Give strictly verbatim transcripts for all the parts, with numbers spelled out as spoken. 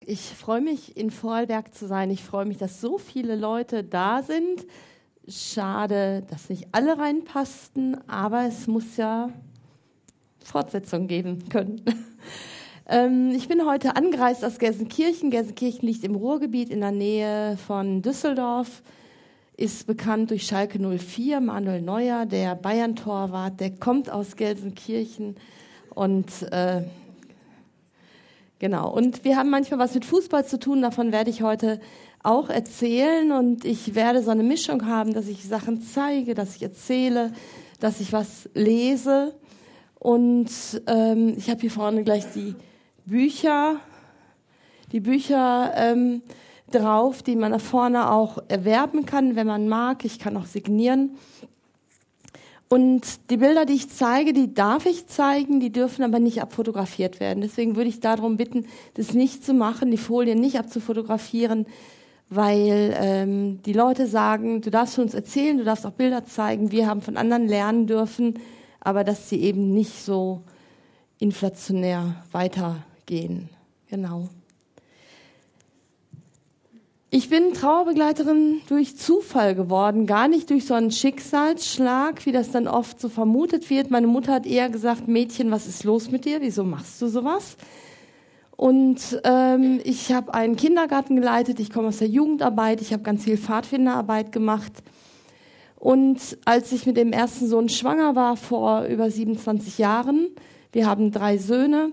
Ich freue mich, in Vorarlberg zu sein. Ich freue mich, dass so viele Leute da sind. Schade, dass nicht alle reinpassten, aber es muss ja Fortsetzung geben können. ähm, ich bin heute angereist aus Gelsenkirchen. Gelsenkirchen liegt im Ruhrgebiet in der Nähe von Düsseldorf, ist bekannt durch Schalke null vier. Manuel Neuer, der Bayern-Torwart, der kommt aus Gelsenkirchen und äh, Genau, und wir haben manchmal was mit Fußball zu tun, davon werde ich heute auch erzählen und ich werde so eine Mischung haben, dass ich Sachen zeige, dass ich erzähle, dass ich was lese und ähm, ich habe hier vorne gleich die Bücher, die Bücher ähm, drauf, die man da vorne auch erwerben kann, wenn man mag. Ich kann auch signieren. Und die Bilder, die ich zeige, die darf ich zeigen, die dürfen aber nicht abfotografiert werden. Deswegen würde ich darum bitten, das nicht zu machen, die Folien nicht abzufotografieren, weil ähm, die Leute sagen, du darfst uns erzählen, du darfst auch Bilder zeigen, wir haben von anderen lernen dürfen, aber dass sie eben nicht so inflationär weitergehen. Genau. Ich bin Trauerbegleiterin durch Zufall geworden, gar nicht durch so einen Schicksalsschlag, wie das dann oft so vermutet wird. Meine Mutter hat eher gesagt, Mädchen, was ist los mit dir? Wieso machst du sowas? Und ähm, ich habe einen Kindergarten geleitet, ich komme aus der Jugendarbeit, ich habe ganz viel Pfadfinderarbeit gemacht. Und als ich mit dem ersten Sohn schwanger war, vor über siebenundzwanzig Jahren, wir haben drei Söhne,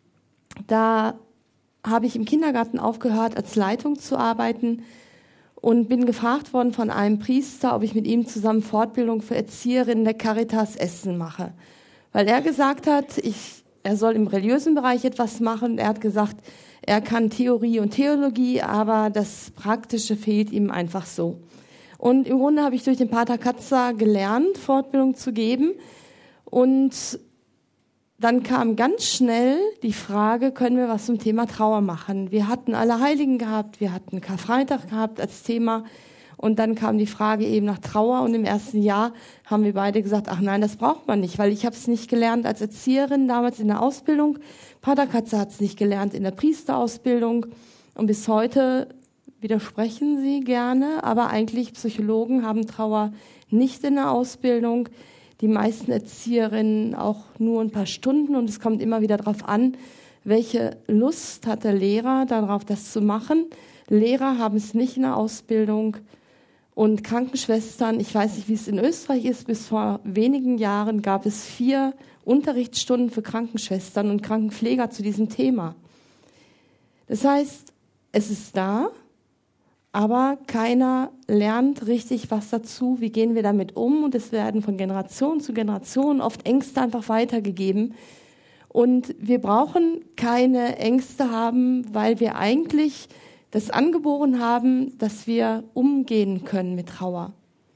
da habe ich im Kindergarten aufgehört, als Leitung zu arbeiten und bin gefragt worden von einem Priester, ob ich mit ihm zusammen Fortbildung für Erzieherinnen der Caritas Essen mache. Weil er gesagt hat, ich, er soll im religiösen Bereich etwas machen. Er hat gesagt, er kann Theorie und Theologie, aber das Praktische fehlt ihm einfach so. Und im Grunde habe ich durch den Pater Katzer gelernt, Fortbildung zu geben. Und dann kam ganz schnell die Frage, können wir was zum Thema Trauer machen? Wir hatten Allerheiligen gehabt, wir hatten Karfreitag gehabt als Thema und dann kam die Frage eben nach Trauer und im ersten Jahr haben wir beide gesagt, ach nein, das braucht man nicht, weil ich habe es nicht gelernt als Erzieherin, damals in der Ausbildung. Pater Katzer hat es nicht gelernt in der Priesterausbildung und bis heute widersprechen sie gerne, aber eigentlich Psychologen haben Trauer nicht in der Ausbildung. Die meisten Erzieherinnen auch nur ein paar Stunden und es kommt immer wieder darauf an, welche Lust hat der Lehrer darauf, das zu machen. Lehrer haben es nicht in der Ausbildung und Krankenschwestern, ich weiß nicht, wie es in Österreich ist, bis vor wenigen Jahren gab es vier Unterrichtsstunden für Krankenschwestern und Krankenpfleger zu diesem Thema. Das heißt, es ist da, aber keiner lernt richtig was dazu, wie gehen wir damit um und es werden von Generation zu Generation oft Ängste einfach weitergegeben und wir brauchen keine Ängste haben, weil wir eigentlich das angeboren haben, dass wir umgehen können mit Trauer.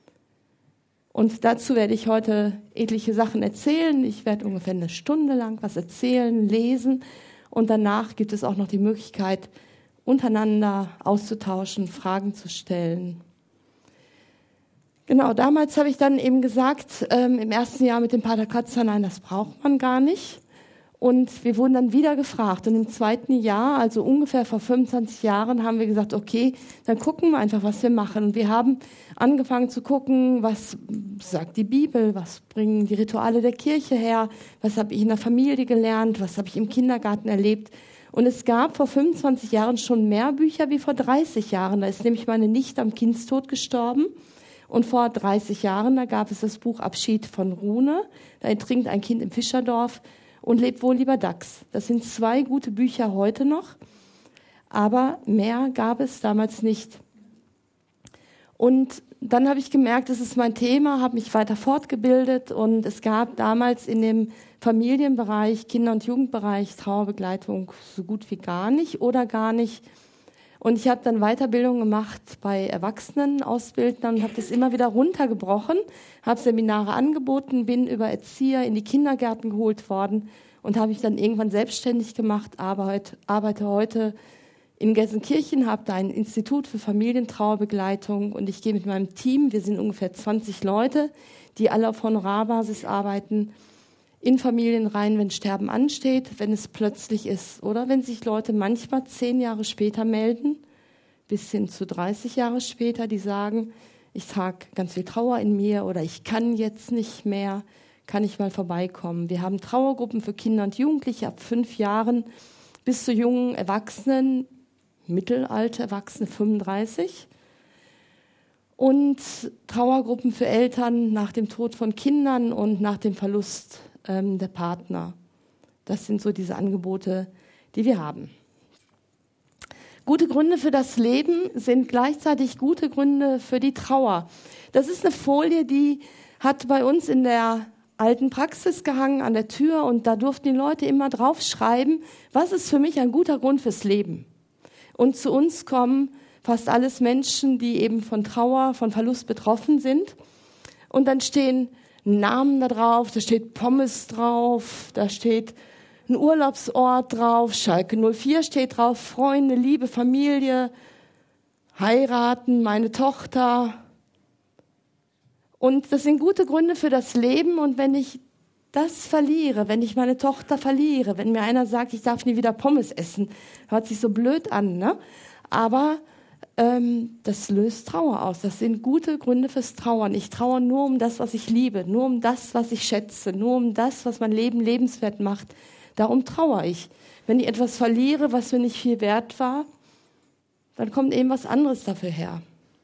Und dazu werde ich heute etliche Sachen erzählen. Ich werde ungefähr eine Stunde lang was erzählen, lesen und danach gibt es auch noch die Möglichkeit, untereinander auszutauschen, Fragen zu stellen. Genau, damals habe ich dann eben gesagt, ähm, im ersten Jahr mit dem Pater Katzer, nein, das braucht man gar nicht. Und wir wurden dann wieder gefragt. Und im zweiten Jahr, also ungefähr vor fünfundzwanzig Jahren, haben wir gesagt, okay, dann gucken wir einfach, was wir machen. Und wir haben angefangen zu gucken, was sagt die Bibel, was bringen die Rituale der Kirche her, was habe ich in der Familie gelernt, was habe ich im Kindergarten erlebt. Und es gab vor fünfundzwanzig Jahren schon mehr Bücher wie vor dreißig Jahren. Da ist nämlich meine Nichte am Kindstod gestorben. Und vor dreißig Jahren, da gab es das Buch Abschied von Rune. Da ertrinkt ein Kind im Fischerdorf und lebt wohl lieber Dachs. Das sind zwei gute Bücher heute noch. Aber mehr gab es damals nicht. Und dann habe ich gemerkt, das ist mein Thema, habe mich weiter fortgebildet. Und es gab damals in dem Familienbereich, Kinder- und Jugendbereich, Trauerbegleitung so gut wie gar nicht oder gar nicht. Und ich habe dann Weiterbildung gemacht bei Erwachsenenausbildern und habe das immer wieder runtergebrochen, habe Seminare angeboten, bin über Erzieher in die Kindergärten geholt worden und habe mich dann irgendwann selbstständig gemacht, arbeite, arbeite heute in Gelsenkirchen, habe da ein Institut für Familientrauerbegleitung und ich gehe mit meinem Team, wir sind ungefähr zwanzig Leute, die alle auf Honorarbasis arbeiten, in Familien rein, wenn Sterben ansteht, wenn es plötzlich ist. Oder wenn sich Leute manchmal zehn Jahre später melden, bis hin zu dreißig Jahre später, die sagen, ich trage ganz viel Trauer in mir oder ich kann jetzt nicht mehr, kann ich mal vorbeikommen. Wir haben Trauergruppen für Kinder und Jugendliche ab fünf Jahren bis zu jungen Erwachsenen, mittelalte Erwachsene fünfunddreißig. Und Trauergruppen für Eltern nach dem Tod von Kindern und nach dem Verlust ähm, der Partner. Das sind so diese Angebote, die wir haben. Gute Gründe für das Leben sind gleichzeitig gute Gründe für die Trauer. Das ist eine Folie, die hat bei uns in der alten Praxis gehangen an der Tür und da durften die Leute immer draufschreiben, was ist für mich ein guter Grund fürs Leben. Und zu uns kommen fast alles Menschen, die eben von Trauer, von Verlust betroffen sind. Und dann stehen Namen da drauf, da steht Pommes drauf, da steht ein Urlaubsort drauf, Schalke null vier steht drauf, Freunde, Liebe, Familie, heiraten, meine Tochter. Und das sind gute Gründe für das Leben. Und wenn ich das verliere, wenn ich meine Tochter verliere, wenn mir einer sagt, ich darf nie wieder Pommes essen, hört sich so blöd an, ne? Aber ähm, das löst Trauer aus. Das sind gute Gründe fürs Trauern. Ich trauere nur um das, was ich liebe, nur um das, was ich schätze, nur um das, was mein Leben lebenswert macht. Darum trauere ich. Wenn ich etwas verliere, was mir nicht viel wert war, dann kommt eben was anderes dafür her.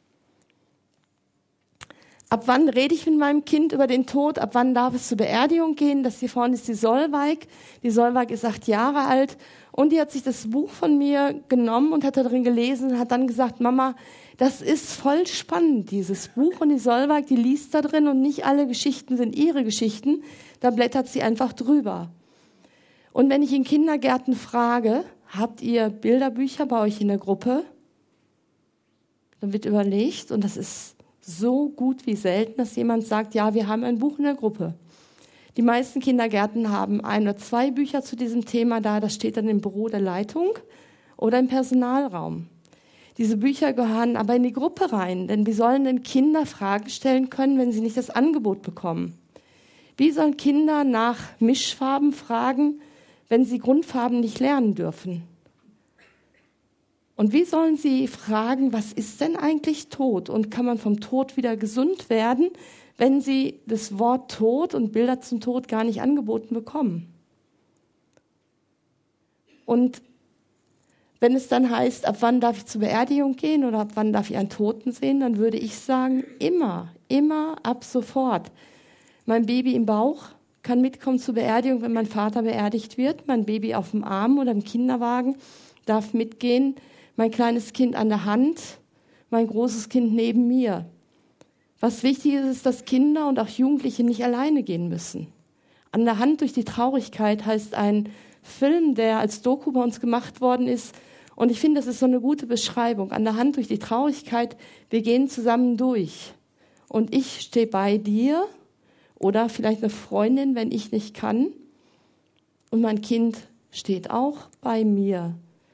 Ab wann rede ich mit meinem Kind über den Tod? Ab wann darf es zur Beerdigung gehen? Das hier vorne ist die Solveig. Die Solveig ist acht Jahre alt und die hat sich das Buch von mir genommen und hat da drin gelesen und hat dann gesagt, Mama, das ist voll spannend, dieses Buch. Und die Solveig, die liest da drin und nicht alle Geschichten sind ihre Geschichten. Da blättert sie einfach drüber. Und wenn ich in Kindergärten frage, habt ihr Bilderbücher bei euch in der Gruppe? Dann wird überlegt und das ist so gut wie selten, dass jemand sagt, ja, wir haben ein Buch in der Gruppe. Die meisten Kindergärten haben ein oder zwei Bücher zu diesem Thema da. Das steht dann im Büro der Leitung oder im Personalraum. Diese Bücher gehören aber in die Gruppe rein, denn wie sollen denn Kinder Fragen stellen können, wenn sie nicht das Angebot bekommen? Wie sollen Kinder nach Mischfarben fragen, wenn sie Grundfarben nicht lernen dürfen? Und wie sollen sie fragen, was ist denn eigentlich Tod? Und kann man vom Tod wieder gesund werden, wenn sie das Wort Tod und Bilder zum Tod gar nicht angeboten bekommen? Und wenn es dann heißt, ab wann darf ich zur Beerdigung gehen oder ab wann darf ich einen Toten sehen, dann würde ich sagen, immer, immer ab sofort. Mein Baby im Bauch kann mitkommen zur Beerdigung, wenn mein Vater beerdigt wird. Mein Baby auf dem Arm oder im Kinderwagen darf mitgehen. Mein kleines Kind an der Hand, mein großes Kind neben mir. Was wichtig ist, ist, dass Kinder und auch Jugendliche nicht alleine gehen müssen. An der Hand durch die Traurigkeit heißt ein Film, der als Doku bei uns gemacht worden ist. Und ich finde, das ist so eine gute Beschreibung. An der Hand durch die Traurigkeit, wir gehen zusammen durch. Und ich stehe bei dir oder vielleicht eine Freundin, wenn ich nicht kann. Und mein Kind steht auch bei mir.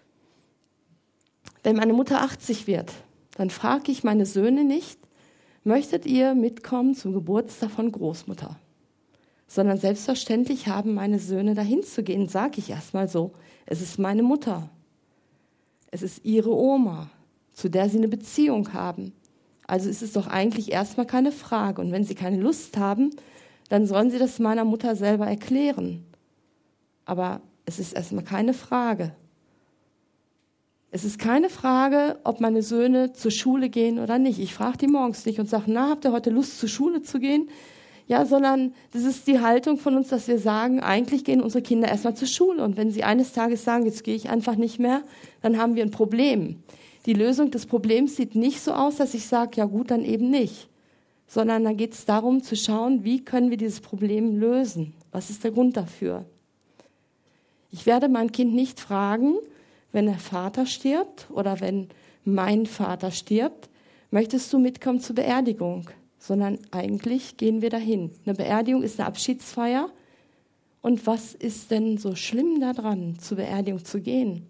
Wenn meine Mutter achtzig wird, dann frage ich meine Söhne nicht, möchtet ihr mitkommen zum Geburtstag von Großmutter? Sondern selbstverständlich haben meine Söhne dahin zu gehen, sage ich erstmal so. Es ist meine Mutter. Es ist ihre Oma, zu der sie eine Beziehung haben. Also ist es doch eigentlich erstmal keine Frage. Und wenn sie keine Lust haben, dann sollen sie das meiner Mutter selber erklären. Aber es ist erstmal keine Frage. Es ist keine Frage, ob meine Söhne zur Schule gehen oder nicht. Ich frage die morgens nicht und sage, na, habt ihr heute Lust, zur Schule zu gehen? Ja, sondern das ist die Haltung von uns, dass wir sagen, eigentlich gehen unsere Kinder erstmal zur Schule. Und wenn sie eines Tages sagen, jetzt gehe ich einfach nicht mehr, dann haben wir ein Problem. Die Lösung des Problems sieht nicht so aus, dass ich sage, ja gut, dann eben nicht. Sondern da geht es darum zu schauen, wie können wir dieses Problem lösen? Was ist der Grund dafür? Ich werde mein Kind nicht fragen, wenn der Vater stirbt oder wenn mein Vater stirbt, möchtest du mitkommen zur Beerdigung? Sondern eigentlich gehen wir dahin. Eine Beerdigung ist eine Abschiedsfeier. Und was ist denn so schlimm daran, zur Beerdigung zu gehen?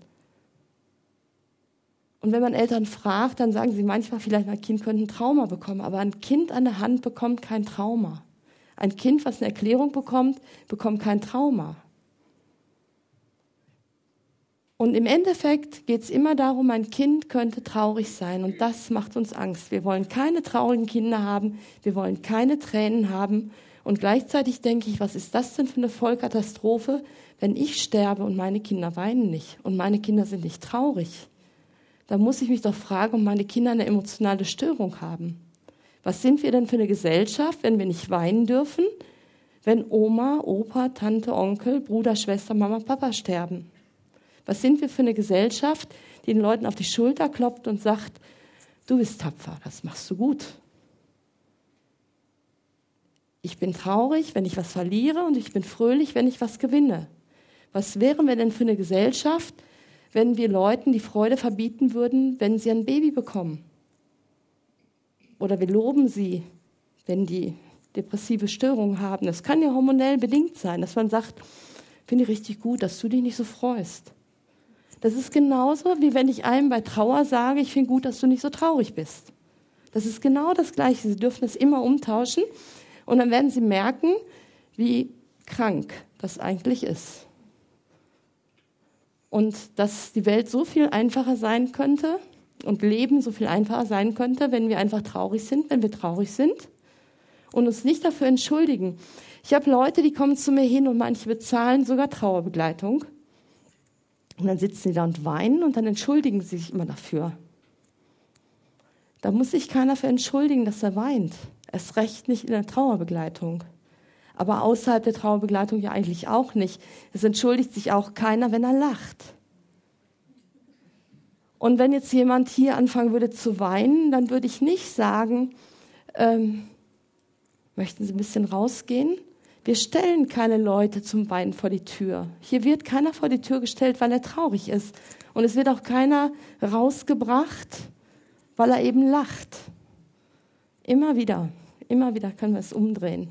Und wenn man Eltern fragt, dann sagen sie manchmal, vielleicht mein Kind könnte ein Trauma bekommen. Aber ein Kind an der Hand bekommt kein Trauma. Ein Kind, was eine Erklärung bekommt, bekommt kein Trauma. Und im Endeffekt geht es immer darum, ein Kind könnte traurig sein. Und das macht uns Angst. Wir wollen keine traurigen Kinder haben. Wir wollen keine Tränen haben. Und gleichzeitig denke ich, was ist das denn für eine Vollkatastrophe, wenn ich sterbe und meine Kinder weinen nicht und meine Kinder sind nicht traurig? Da muss ich mich doch fragen, ob meine Kinder eine emotionale Störung haben. Was sind wir denn für eine Gesellschaft, wenn wir nicht weinen dürfen, wenn Oma, Opa, Tante, Onkel, Bruder, Schwester, Mama, Papa sterben? Was sind wir für eine Gesellschaft, die den Leuten auf die Schulter klopft und sagt, du bist tapfer, das machst du gut. Ich bin traurig, wenn ich was verliere und ich bin fröhlich, wenn ich was gewinne. Was wären wir denn für eine Gesellschaft, wenn wir Leuten die Freude verbieten würden, wenn sie ein Baby bekommen? Oder wir loben sie, wenn die depressive Störungen haben. Das kann ja hormonell bedingt sein, dass man sagt, finde ich richtig gut, dass du dich nicht so freust. Das ist genauso, wie wenn ich einem bei Trauer sage, ich finde gut, dass du nicht so traurig bist. Das ist genau das Gleiche. Sie dürfen es immer umtauschen und dann werden Sie merken, wie krank das eigentlich ist. Und dass die Welt so viel einfacher sein könnte und Leben so viel einfacher sein könnte, wenn wir einfach traurig sind, wenn wir traurig sind und uns nicht dafür entschuldigen. Ich habe Leute, die kommen zu mir hin und manche bezahlen sogar Trauerbegleitung. Und dann sitzen sie da und weinen und dann entschuldigen sie sich immer dafür. Da muss sich keiner für entschuldigen, dass er weint. Erst recht nicht in der Trauerbegleitung. Aber außerhalb der Trauerbegleitung ja eigentlich auch nicht. Es entschuldigt sich auch keiner, wenn er lacht. Und wenn jetzt jemand hier anfangen würde zu weinen, dann würde ich nicht sagen, ähm, möchten Sie ein bisschen rausgehen? Wir stellen keine Leute zum Weinen vor die Tür. Hier wird keiner vor die Tür gestellt, weil er traurig ist. Und es wird auch keiner rausgebracht, weil er eben lacht. Immer wieder, immer wieder können wir es umdrehen.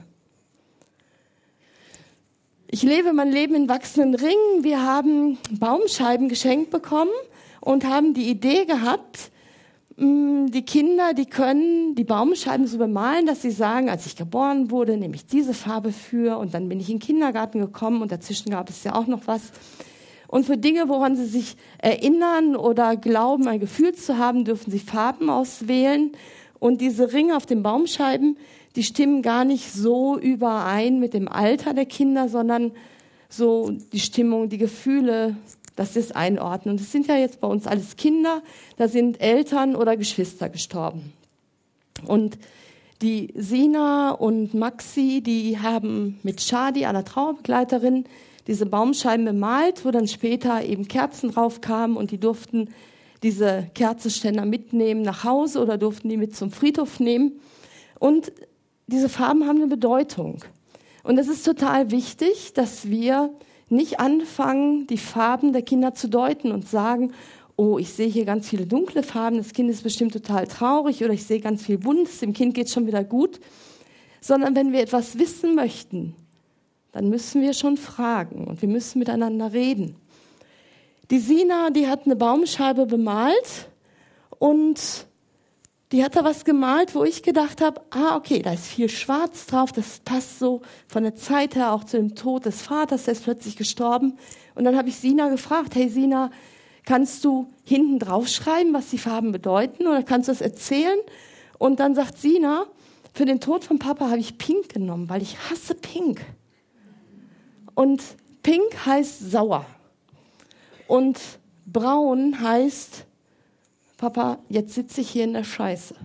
Ich lebe mein Leben in wachsenden Ringen. Wir haben Baumscheiben geschenkt bekommen und haben die Idee gehabt, die Kinder, die können die Baumscheiben so bemalen, dass sie sagen, als ich geboren wurde, nehme ich diese Farbe für und dann bin ich in den Kindergarten gekommen und dazwischen gab es ja auch noch was. Und für Dinge, woran sie sich erinnern oder glauben, ein Gefühl zu haben, dürfen sie Farben auswählen. Und diese Ringe auf den Baumscheiben, die stimmen gar nicht so überein mit dem Alter der Kinder, sondern so die Stimmung, die Gefühle, dass wir es einordnen. Und es sind ja jetzt bei uns alles Kinder, da sind Eltern oder Geschwister gestorben. Und die Sina und Maxi, die haben mit Shadi, einer Trauerbegleiterin, diese Baumscheiben bemalt, wo dann später eben Kerzen drauf kamen und die durften diese Kerzenständer mitnehmen nach Hause oder durften die mit zum Friedhof nehmen. Und diese Farben haben eine Bedeutung. Und es ist total wichtig, dass wir nicht anfangen, die Farben der Kinder zu deuten und sagen, oh, ich sehe hier ganz viele dunkle Farben, das Kind ist bestimmt total traurig oder ich sehe ganz viel Buntes, dem Kind geht es schon wieder gut. Sondern wenn wir etwas wissen möchten, dann müssen wir schon fragen und wir müssen miteinander reden. Die Sina, die hat eine Baumscheibe bemalt und die hat da was gemalt, wo ich gedacht habe, ah, okay, da ist viel Schwarz drauf, das passt so von der Zeit her auch zu dem Tod des Vaters, der ist plötzlich gestorben. Und dann habe ich Sina gefragt, hey Sina, kannst du hinten drauf schreiben, was die Farben bedeuten oder kannst du das erzählen? Und dann sagt Sina, für den Tod von Papa habe ich Pink genommen, weil ich hasse Pink. Und Pink heißt sauer. Und braun heißt, Papa, jetzt sitze ich hier in der Scheiße.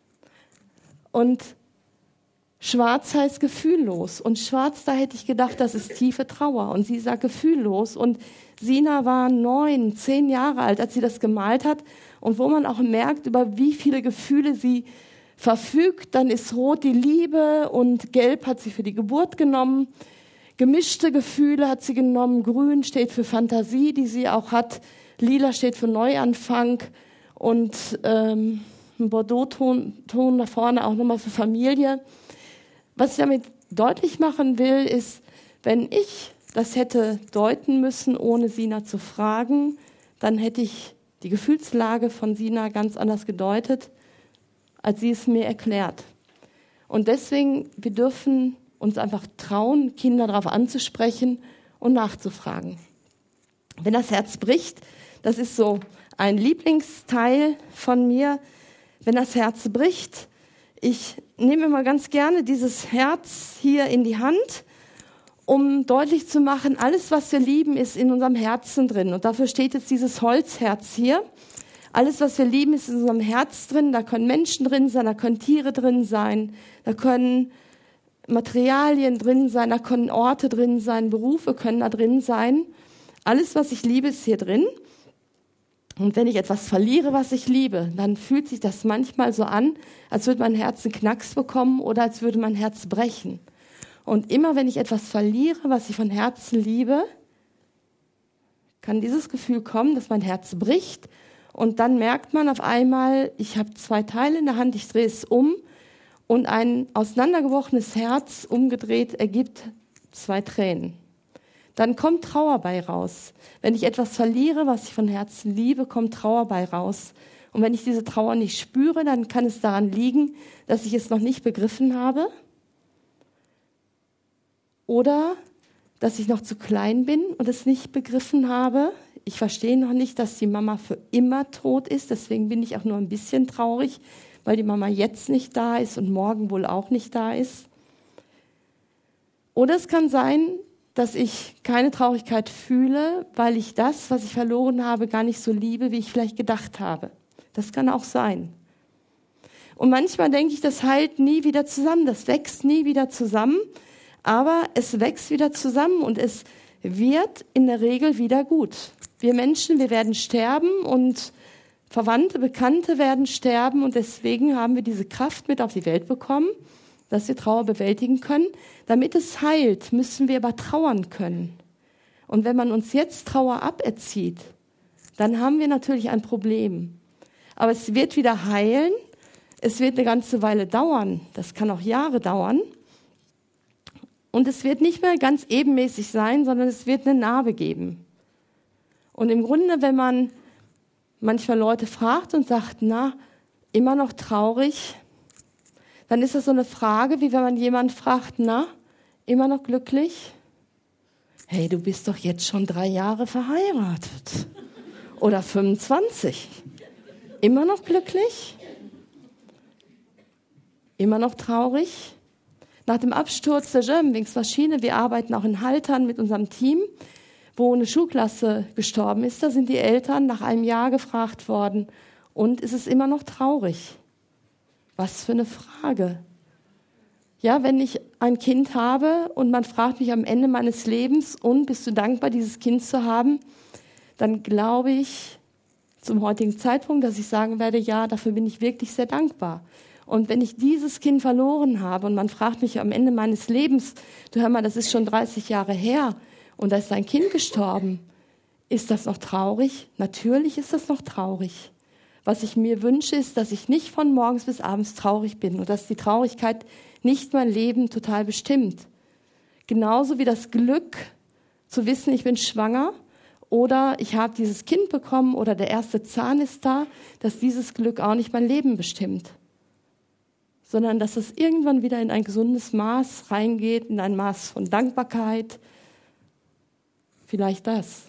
Und schwarz heißt gefühllos. Und schwarz, da hätte ich gedacht, das ist tiefe Trauer. Und sie sagt gefühllos. Und Sina war neun, zehn Jahre alt, als sie das gemalt hat. Und wo man auch merkt, über wie viele Gefühle sie verfügt. Dann ist rot die Liebe und gelb hat sie für die Geburt genommen. Gemischte Gefühle hat sie genommen. Grün steht für Fantasie, die sie auch hat. Lila steht für Neuanfang. Und ähm, ein Bordeaux-Ton Ton da vorne auch nochmal für Familie. Was ich damit deutlich machen will, ist, wenn ich das hätte deuten müssen, ohne Sina zu fragen, dann hätte ich die Gefühlslage von Sina ganz anders gedeutet, als sie es mir erklärt. Und deswegen, wir dürfen uns einfach trauen, Kinder darauf anzusprechen und nachzufragen. Wenn das Herz bricht, das ist so ein Lieblingsteil von mir, wenn das Herz bricht. Ich nehme immer ganz gerne dieses Herz hier in die Hand, um deutlich zu machen, alles, was wir lieben, ist in unserem Herzen drin. Und dafür steht jetzt dieses Holzherz hier. Alles, was wir lieben, ist in unserem Herz drin. Da können Menschen drin sein, da können Tiere drin sein, da können Materialien drin sein, da können Orte drin sein, Berufe können da drin sein. Alles, was ich liebe, ist hier drin. Und wenn ich etwas verliere, was ich liebe, dann fühlt sich das manchmal so an, als würde mein Herz einen Knacks bekommen oder als würde mein Herz brechen. Und immer wenn ich etwas verliere, was ich von Herzen liebe, kann dieses Gefühl kommen, dass mein Herz bricht. Und dann merkt man auf einmal, ich habe zwei Teile in der Hand, ich drehe es um und ein auseinandergebrochenes Herz umgedreht ergibt zwei Tränen. Dann kommt Trauer bei raus. Wenn ich etwas verliere, was ich von Herzen liebe, kommt Trauer bei raus. Und wenn ich diese Trauer nicht spüre, dann kann es daran liegen, dass ich es noch nicht begriffen habe oder dass ich noch zu klein bin und es nicht begriffen habe. Ich verstehe noch nicht, dass die Mama für immer tot ist. Deswegen bin ich auch nur ein bisschen traurig, weil die Mama jetzt nicht da ist und morgen wohl auch nicht da ist. Oder es kann sein, dass ich keine Traurigkeit fühle, weil ich das, was ich verloren habe, gar nicht so liebe, wie ich vielleicht gedacht habe. Das kann auch sein. Und manchmal denke ich, das heilt nie wieder zusammen, das wächst nie wieder zusammen, aber es wächst wieder zusammen und es wird in der Regel wieder gut. Wir Menschen, wir werden sterben und Verwandte, Bekannte werden sterben und deswegen haben wir diese Kraft mit auf die Welt bekommen, dass wir Trauer bewältigen können. Damit es heilt, müssen wir aber trauern können. Und wenn man uns jetzt Trauer aberzieht, dann haben wir natürlich ein Problem. Aber es wird wieder heilen. Es wird eine ganze Weile dauern. Das kann auch Jahre dauern. Und es wird nicht mehr ganz ebenmäßig sein, sondern es wird eine Narbe geben. Und im Grunde, wenn man manchmal Leute fragt und sagt, na, immer noch traurig, dann ist das so eine Frage, wie wenn man jemanden fragt, na, immer noch glücklich? Hey, du bist doch jetzt schon drei Jahre verheiratet. Oder fünfundzwanzig. Immer noch glücklich? Immer noch traurig? Nach dem Absturz der Germanwings-Maschine, wir arbeiten auch in Haltern mit unserem Team, wo eine Schulklasse gestorben ist, da sind die Eltern nach einem Jahr gefragt worden, und ist es immer noch traurig? Was für eine Frage. Ja, wenn ich ein Kind habe und man fragt mich am Ende meines Lebens, und bist du dankbar, dieses Kind zu haben, dann glaube ich zum heutigen Zeitpunkt, dass ich sagen werde, ja, dafür bin ich wirklich sehr dankbar. Und wenn ich dieses Kind verloren habe und man fragt mich am Ende meines Lebens, du hör mal, das ist schon dreißig Jahre her und da ist dein Kind gestorben, ist das noch traurig? Natürlich ist das noch traurig. Was ich mir wünsche, ist, dass ich nicht von morgens bis abends traurig bin und dass die Traurigkeit nicht mein Leben total bestimmt. Genauso wie das Glück zu wissen, ich bin schwanger oder ich habe dieses Kind bekommen oder der erste Zahn ist da, dass dieses Glück auch nicht mein Leben bestimmt, sondern dass es irgendwann wieder in ein gesundes Maß reingeht, in ein Maß von Dankbarkeit. Vielleicht das.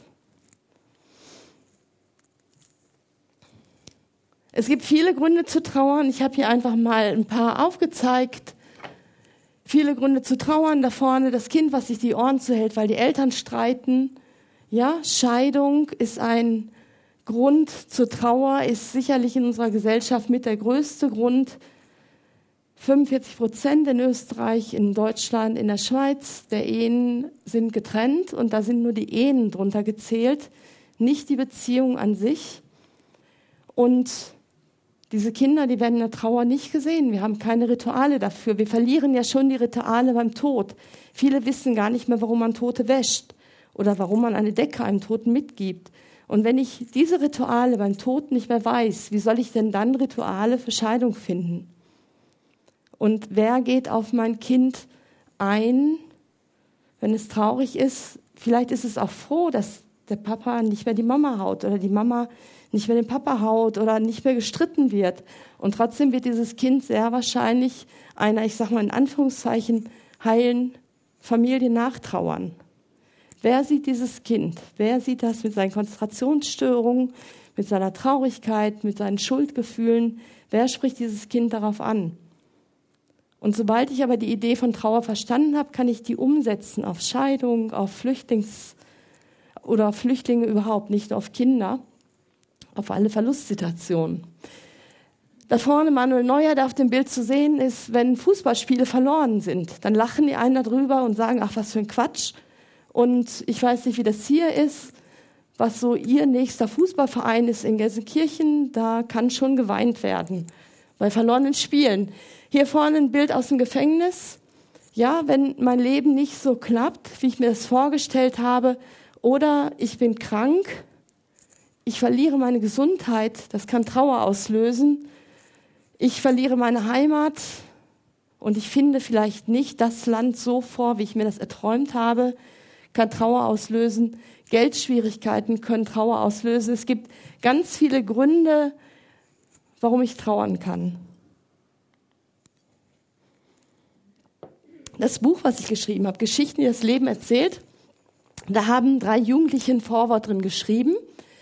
Es gibt viele Gründe zu trauern. Ich habe hier einfach mal ein paar aufgezeigt. Viele Gründe zu trauern. Da vorne das Kind, was sich die Ohren zuhält, weil die Eltern streiten. Ja, Scheidung ist ein Grund zur Trauer, ist sicherlich in unserer Gesellschaft mit der größte Grund. fünfundvierzig Prozent in Österreich, in Deutschland, in der Schweiz der Ehen sind getrennt und da sind nur die Ehen drunter gezählt, nicht die Beziehung an sich. Und diese Kinder, die werden in der Trauer nicht gesehen. Wir haben keine Rituale dafür. Wir verlieren ja schon die Rituale beim Tod. Viele wissen gar nicht mehr, warum man Tote wäscht oder warum man eine Decke einem Toten mitgibt. Und wenn ich diese Rituale beim Tod nicht mehr weiß, wie soll ich denn dann Rituale für Scheidung finden? Und wer geht auf mein Kind ein, wenn es traurig ist? Vielleicht ist es auch froh, dass der Papa nicht mehr die Mama haut oder die Mama nicht mehr den Papa haut oder nicht mehr gestritten wird. Und trotzdem wird dieses Kind sehr wahrscheinlich einer, ich sag mal in Anführungszeichen, heilen Familien nachtrauern? Wer sieht dieses Kind? Wer sieht das mit seinen Konzentrationsstörungen, mit seiner Traurigkeit, mit seinen Schuldgefühlen? Wer spricht dieses Kind darauf an? Und sobald ich aber die Idee von Trauer verstanden habe, kann ich die umsetzen auf Scheidung, auf Flüchtlings- oder auf Flüchtlinge überhaupt, nicht auf Kinder, auf alle Verlustsituationen. Da vorne Manuel Neuer, der auf dem Bild zu sehen ist, wenn Fußballspiele verloren sind, dann lachen die einen darüber und sagen, ach, was für ein Quatsch. Und ich weiß nicht, wie das hier ist, was so ihr nächster Fußballverein ist in Gelsenkirchen, da kann schon geweint werden bei verlorenen Spielen. Hier vorne ein Bild aus dem Gefängnis. Ja, wenn mein Leben nicht so klappt, wie ich mir das vorgestellt habe, oder ich bin krank, ich verliere meine Gesundheit, das kann Trauer auslösen. Ich verliere meine Heimat und ich finde vielleicht nicht das Land so vor, wie ich mir das erträumt habe, kann Trauer auslösen. Geldschwierigkeiten können Trauer auslösen. Es gibt ganz viele Gründe, warum ich trauern kann. Das Buch, was ich geschrieben habe, Geschichten, die das Leben erzählt, da haben drei Jugendliche ein Vorwort drin geschrieben.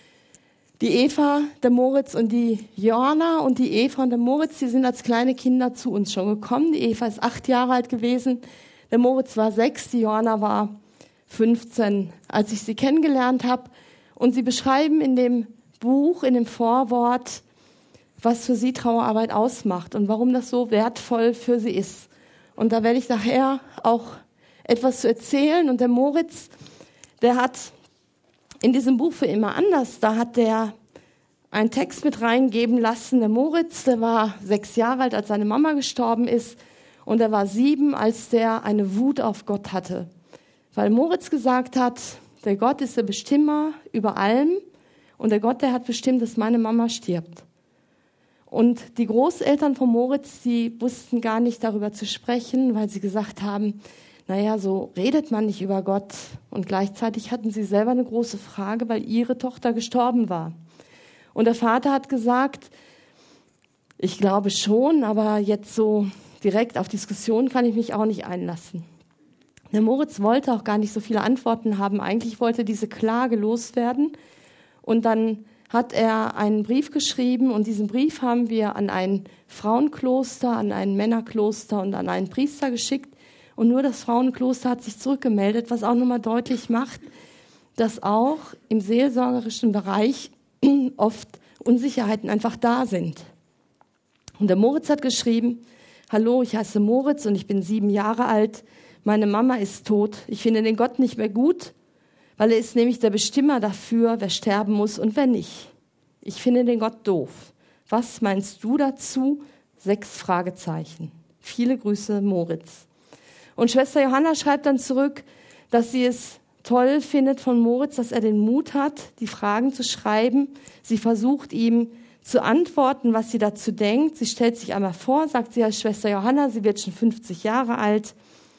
Die Eva, der Moritz und die Johanna. Und die Eva und der Moritz, die sind als kleine Kinder zu uns schon gekommen. Die Eva ist acht Jahre alt gewesen, der Moritz war sechs, die Johanna war fünfzehn, als ich sie kennengelernt habe. Und sie beschreiben in dem Buch, in dem Vorwort, was für sie Trauerarbeit ausmacht und warum das so wertvoll für sie ist. Und da werde ich nachher auch etwas zu erzählen. Und der Moritz, der hat in diesem Buch für immer anders, da hat der einen Text mit reingeben lassen. Der Moritz, der war sechs Jahre alt, als seine Mama gestorben ist. Und er war sieben, als der eine Wut auf Gott hatte. Weil Moritz gesagt hat, der Gott ist der Bestimmer über allem. Und der Gott, der hat bestimmt, dass meine Mama stirbt. Und die Großeltern von Moritz, die wussten gar nicht darüber zu sprechen, weil sie gesagt haben, naja, so redet man nicht über Gott. Und gleichzeitig hatten sie selber eine große Frage, weil ihre Tochter gestorben war. Und der Vater hat gesagt, ich glaube schon, aber jetzt so direkt auf Diskussionen kann ich mich auch nicht einlassen. Der Moritz wollte auch gar nicht so viele Antworten haben. Eigentlich wollte diese Klage loswerden. Und dann hat er einen Brief geschrieben und diesen Brief haben wir an ein Frauenkloster, an ein Männerkloster und an einen Priester geschickt. Und nur das Frauenkloster hat sich zurückgemeldet, was auch nochmal deutlich macht, dass auch im seelsorgerischen Bereich oft Unsicherheiten einfach da sind. Und der Moritz hat geschrieben, hallo, ich heiße Moritz und ich bin sieben Jahre alt. Meine Mama ist tot. Ich finde den Gott nicht mehr gut, weil er ist nämlich der Bestimmer dafür, wer sterben muss und wer nicht. Ich finde den Gott doof. Was meinst du dazu? Sechs Fragezeichen. Viele Grüße, Moritz. Und Schwester Johanna schreibt dann zurück, dass sie es toll findet von Moritz, dass er den Mut hat, die Fragen zu schreiben. Sie versucht ihm zu antworten, was sie dazu denkt. Sie stellt sich einmal vor, sagt sie als Schwester Johanna, sie wird schon fünfzig Jahre alt.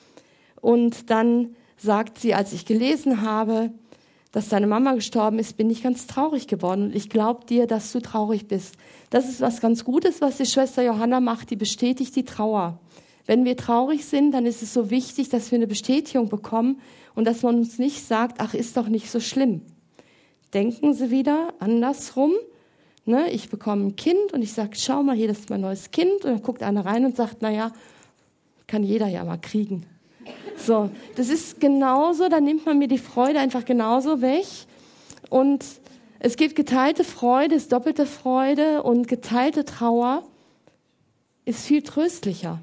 Und dann sagt sie, als ich gelesen habe, dass deine Mama gestorben ist, bin ich ganz traurig geworden. Und ich glaube dir, dass du traurig bist. Das ist was ganz Gutes, was die Schwester Johanna macht. Die bestätigt die Trauer. Wenn wir traurig sind, dann ist es so wichtig, dass wir eine Bestätigung bekommen und dass man uns nicht sagt, ach, ist doch nicht so schlimm. Denken Sie wieder andersrum. Ne? Ich bekomme ein Kind und ich sage, schau mal, hier, das ist mein neues Kind. Und dann guckt einer rein und sagt, naja, kann jeder ja mal kriegen. So, das ist genauso, dann nimmt man mir die Freude einfach genauso weg. Und es gibt geteilte Freude, ist doppelte Freude und geteilte Trauer ist viel tröstlicher.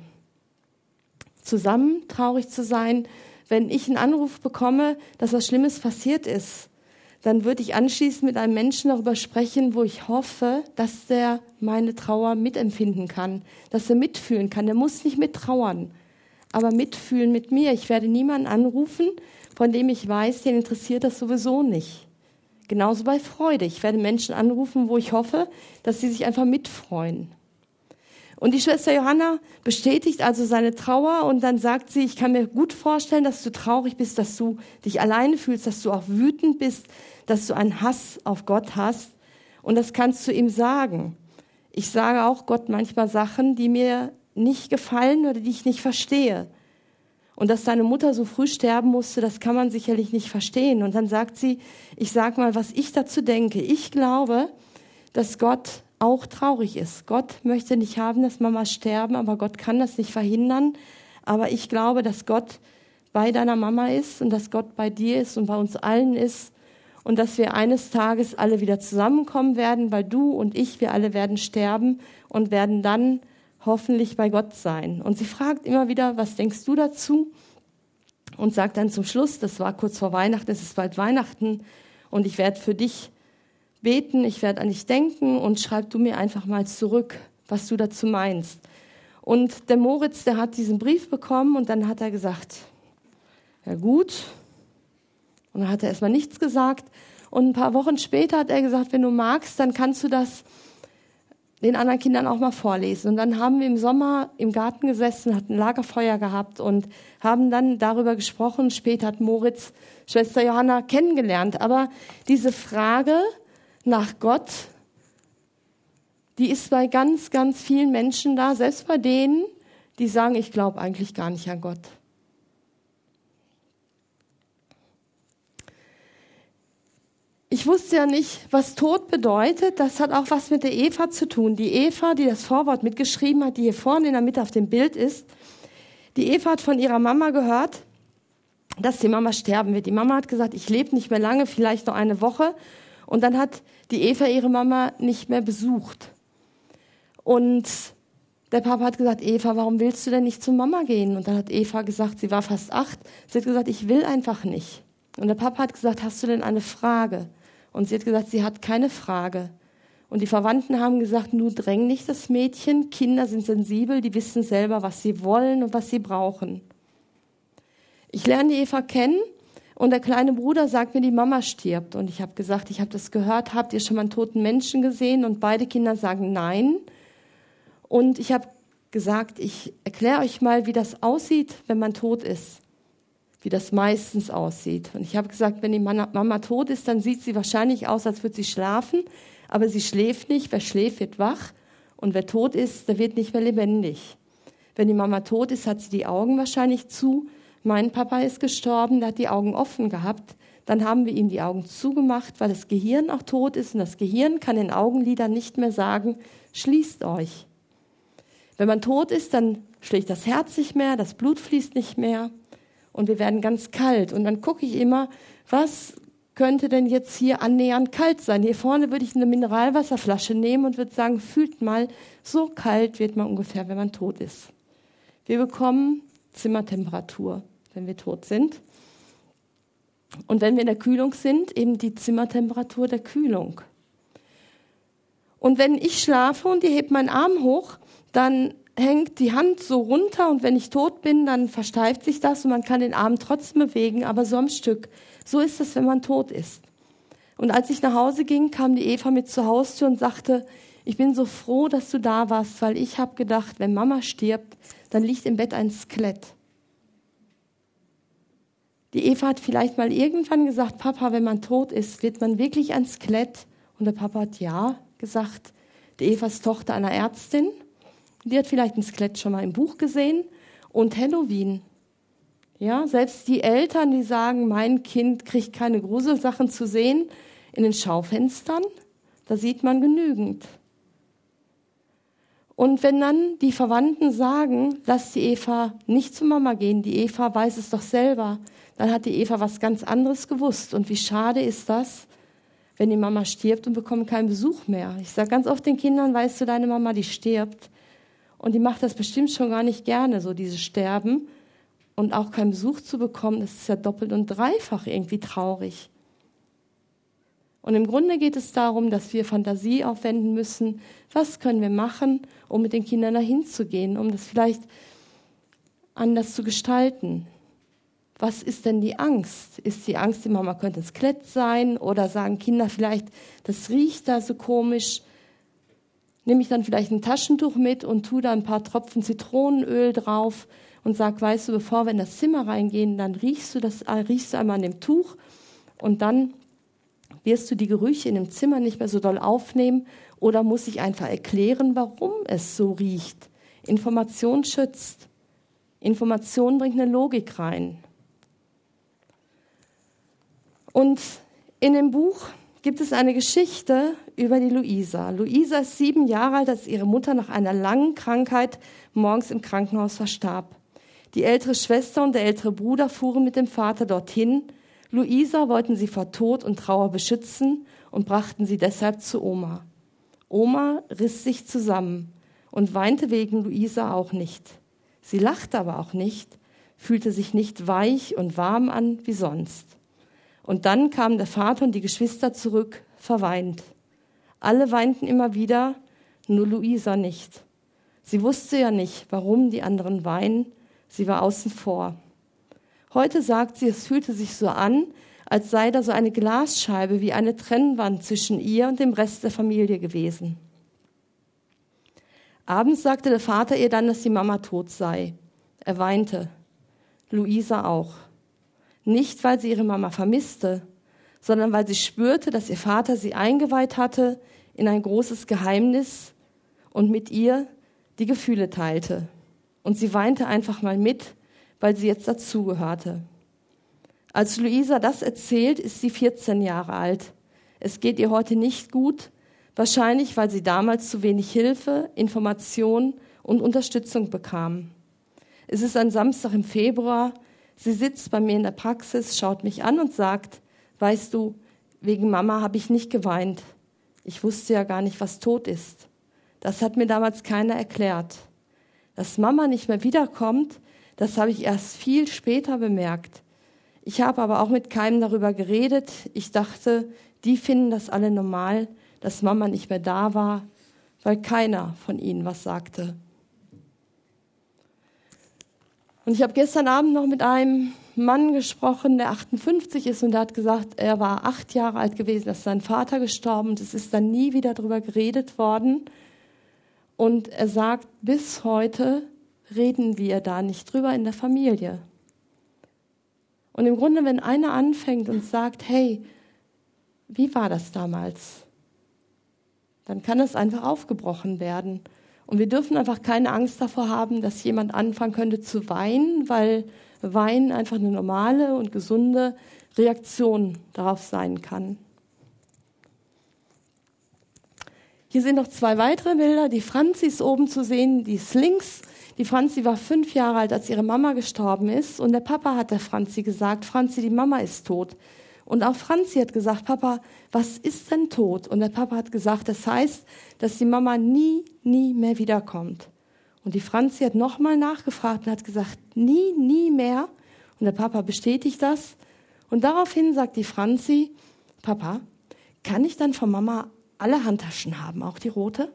Zusammen traurig zu sein, wenn ich einen Anruf bekomme, dass was Schlimmes passiert ist, dann würde ich anschließend mit einem Menschen darüber sprechen, wo ich hoffe, dass der meine Trauer mitempfinden kann, dass er mitfühlen kann. Der muss nicht mittrauern, aber mitfühlen mit mir. Ich werde niemanden anrufen, von dem ich weiß, den interessiert das sowieso nicht. Genauso bei Freude. Ich werde Menschen anrufen, wo ich hoffe, dass sie sich einfach mitfreuen. Und die Schwester Johanna bestätigt also seine Trauer und dann sagt sie, ich kann mir gut vorstellen, dass du traurig bist, dass du dich alleine fühlst, dass du auch wütend bist, dass du einen Hass auf Gott hast. Und das kannst du ihm sagen. Ich sage auch Gott manchmal Sachen, die mir nicht gefallen oder die ich nicht verstehe. Und dass deine Mutter so früh sterben musste, das kann man sicherlich nicht verstehen. Und dann sagt sie, ich sag mal, was ich dazu denke. Ich glaube, dass Gott auch traurig ist. Gott möchte nicht haben, dass Mamas sterben, aber Gott kann das nicht verhindern. Aber ich glaube, dass Gott bei deiner Mama ist und dass Gott bei dir ist und bei uns allen ist und dass wir eines Tages alle wieder zusammenkommen werden, weil du und ich, wir alle werden sterben und werden dann hoffentlich bei Gott sein. Und sie fragt immer wieder, was denkst du dazu? Und sagt dann zum Schluss, das war kurz vor Weihnachten, es ist bald Weihnachten und ich werde für dich beten, ich werde an dich denken und schreib du mir einfach mal zurück, was du dazu meinst. Und der Moritz, der hat diesen Brief bekommen und dann hat er gesagt, ja gut. Und dann hat er erstmal nichts gesagt. Und ein paar Wochen später hat er gesagt, wenn du magst, dann kannst du das den anderen Kindern auch mal vorlesen. Und dann haben wir im Sommer im Garten gesessen, hatten ein Lagerfeuer gehabt und haben dann darüber gesprochen. Später hat Moritz Schwester Johanna kennengelernt. Aber diese Frage nach Gott, die ist bei ganz, ganz vielen Menschen da, selbst bei denen, die sagen, ich glaube eigentlich gar nicht an Gott. Ich wusste ja nicht, was Tod bedeutet. Das hat auch was mit der Eva zu tun. Die Eva, die das Vorwort mitgeschrieben hat, die hier vorne in der Mitte auf dem Bild ist, die Eva hat von ihrer Mama gehört, dass die Mama sterben wird. Die Mama hat gesagt, ich lebe nicht mehr lange, vielleicht noch eine Woche. Und dann hat die Eva ihre Mama nicht mehr besucht. Und der Papa hat gesagt, Eva, warum willst du denn nicht zur Mama gehen? Und dann hat Eva gesagt, sie war fast acht, sie hat gesagt, ich will einfach nicht. Und der Papa hat gesagt, hast du denn eine Frage? Und sie hat gesagt, sie hat keine Frage. Und die Verwandten haben gesagt, nur dräng nicht das Mädchen, Kinder sind sensibel, die wissen selber, was sie wollen und was sie brauchen. Ich lerne die Eva kennen und der kleine Bruder sagt mir, die Mama stirbt. Und ich habe gesagt, ich habe das gehört, habt ihr schon mal einen toten Menschen gesehen? Und beide Kinder sagen nein. Und ich habe gesagt, ich erkläre euch mal, wie das aussieht, wenn man tot ist. Wie das meistens aussieht. Und ich habe gesagt, wenn die Mama tot ist, dann sieht sie wahrscheinlich aus, als würde sie schlafen. Aber sie schläft nicht. Wer schläft, wird wach. Und wer tot ist, der wird nicht mehr lebendig. Wenn die Mama tot ist, hat sie die Augen wahrscheinlich zu. Mein Papa ist gestorben, der hat die Augen offen gehabt. Dann haben wir ihm die Augen zugemacht, weil das Gehirn auch tot ist. Und das Gehirn kann den Augenlidern nicht mehr sagen, schließt euch. Wenn man tot ist, dann schlägt das Herz nicht mehr, das Blut fließt nicht mehr. Und wir werden ganz kalt. Und dann gucke ich immer, was könnte denn jetzt hier annähernd kalt sein? Hier vorne würde ich eine Mineralwasserflasche nehmen und würde sagen, fühlt mal, so kalt wird man ungefähr, wenn man tot ist. Wir bekommen Zimmertemperatur, wenn wir tot sind. Und wenn wir in der Kühlung sind, eben die Zimmertemperatur der Kühlung. Und wenn ich schlafe und ich hebe meinen Arm hoch, dann hängt die Hand so runter und wenn ich tot bin, dann versteift sich das und man kann den Arm trotzdem bewegen, aber so am Stück. So ist es, wenn man tot ist. Und als ich nach Hause ging, kam die Eva mit zur Haustür und sagte, ich bin so froh, dass du da warst, weil ich habe gedacht, wenn Mama stirbt, dann liegt im Bett ein Skelett. Die Eva hat vielleicht mal irgendwann gesagt, Papa, wenn man tot ist, wird man wirklich ein Skelett? Und der Papa hat ja gesagt, die Eva ist Tochter einer Ärztin. Die hat vielleicht ein Skelett schon mal im Buch gesehen. Und Halloween. Ja, selbst die Eltern, die sagen, mein Kind kriegt keine Gruselsachen zu sehen, in den Schaufenstern, da sieht man genügend. Und wenn dann die Verwandten sagen, lass die Eva nicht zu Mama gehen, die Eva weiß es doch selber, dann hat die Eva was ganz anderes gewusst. Und wie schade ist das, wenn die Mama stirbt und bekommt keinen Besuch mehr. Ich sage ganz oft den Kindern, weißt du, deine Mama, die stirbt. Und die macht das bestimmt schon gar nicht gerne, so dieses Sterben. Und auch keinen Besuch zu bekommen, das ist ja doppelt und dreifach irgendwie traurig. Und im Grunde geht es darum, dass wir Fantasie aufwenden müssen. Was können wir machen, um mit den Kindern dahin zu gehen, um das vielleicht anders zu gestalten? Was ist denn die Angst? Ist die Angst, die Mama könnte ein Skelett sein? Oder sagen Kinder vielleicht, das riecht da so komisch? Nehme ich dann vielleicht ein Taschentuch mit und tue da ein paar Tropfen Zitronenöl drauf und sage, weißt du, bevor wir in das Zimmer reingehen, dann riechst du das, riechst du einmal an dem Tuch und dann wirst du die Gerüche in dem Zimmer nicht mehr so doll aufnehmen oder muss ich einfach erklären, warum es so riecht. Information schützt. Information bringt eine Logik rein. Und in dem Buch gibt es eine Geschichte über die Luisa. Luisa ist sieben Jahre alt, als ihre Mutter nach einer langen Krankheit morgens im Krankenhaus verstarb. Die ältere Schwester und der ältere Bruder fuhren mit dem Vater dorthin. Luisa wollten sie vor Tod und Trauer beschützen und brachten sie deshalb zu Oma. Oma riss sich zusammen und weinte wegen Luisa auch nicht. Sie lachte aber auch nicht, fühlte sich nicht weich und warm an wie sonst. Und dann kamen der Vater und die Geschwister zurück, verweint. Alle weinten immer wieder, nur Luisa nicht. Sie wusste ja nicht, warum die anderen weinen. Sie war außen vor. Heute sagt sie, es fühlte sich so an, als sei da so eine Glasscheibe wie eine Trennwand zwischen ihr und dem Rest der Familie gewesen. Abends sagte der Vater ihr dann, dass die Mama tot sei. Er weinte. Luisa auch. Nicht, weil sie ihre Mama vermisste, sondern weil sie spürte, dass ihr Vater sie eingeweiht hatte in ein großes Geheimnis und mit ihr die Gefühle teilte. Und sie weinte einfach mal mit, weil sie jetzt dazugehörte. Als Luisa das erzählt, ist sie vierzehn Jahre alt. Es geht ihr heute nicht gut, wahrscheinlich, weil sie damals zu wenig Hilfe, Information und Unterstützung bekam. Es ist ein Samstag im Februar. Sie sitzt bei mir in der Praxis, schaut mich an und sagt, weißt du, wegen Mama habe ich nicht geweint. Ich wusste ja gar nicht, was Tod ist. Das hat mir damals keiner erklärt. Dass Mama nicht mehr wiederkommt, das habe ich erst viel später bemerkt. Ich habe aber auch mit keinem darüber geredet. Ich dachte, die finden das alle normal, dass Mama nicht mehr da war, weil keiner von ihnen was sagte. Und ich habe gestern Abend noch mit einem Mann gesprochen, der achtundfünfzig ist und der hat gesagt, er war acht Jahre alt gewesen, dass sein Vater gestorben ist. Es ist dann nie wieder darüber geredet worden. Und er sagt, bis heute reden wir da nicht drüber in der Familie. Und im Grunde, wenn einer anfängt und sagt, hey, wie war das damals? Dann kann es einfach aufgebrochen werden. Und wir dürfen einfach keine Angst davor haben, dass jemand anfangen könnte zu weinen, weil Weinen einfach eine normale und gesunde Reaktion darauf sein kann. Hier sind noch zwei weitere Bilder. Die Franzi ist oben zu sehen, die ist links. Die Franzi war fünf Jahre alt, als ihre Mama gestorben ist. Und der Papa hat der Franzi gesagt, Franzi, die Mama ist tot. Und auch Franzi hat gesagt, Papa, was ist denn tot? Und der Papa hat gesagt, das heißt, dass die Mama nie, nie mehr wiederkommt. Und die Franzi hat nochmal nachgefragt und hat gesagt, nie, nie mehr. Und der Papa bestätigt das. Und daraufhin sagt die Franzi, Papa, kann ich dann von Mama alle Handtaschen haben, auch die rote?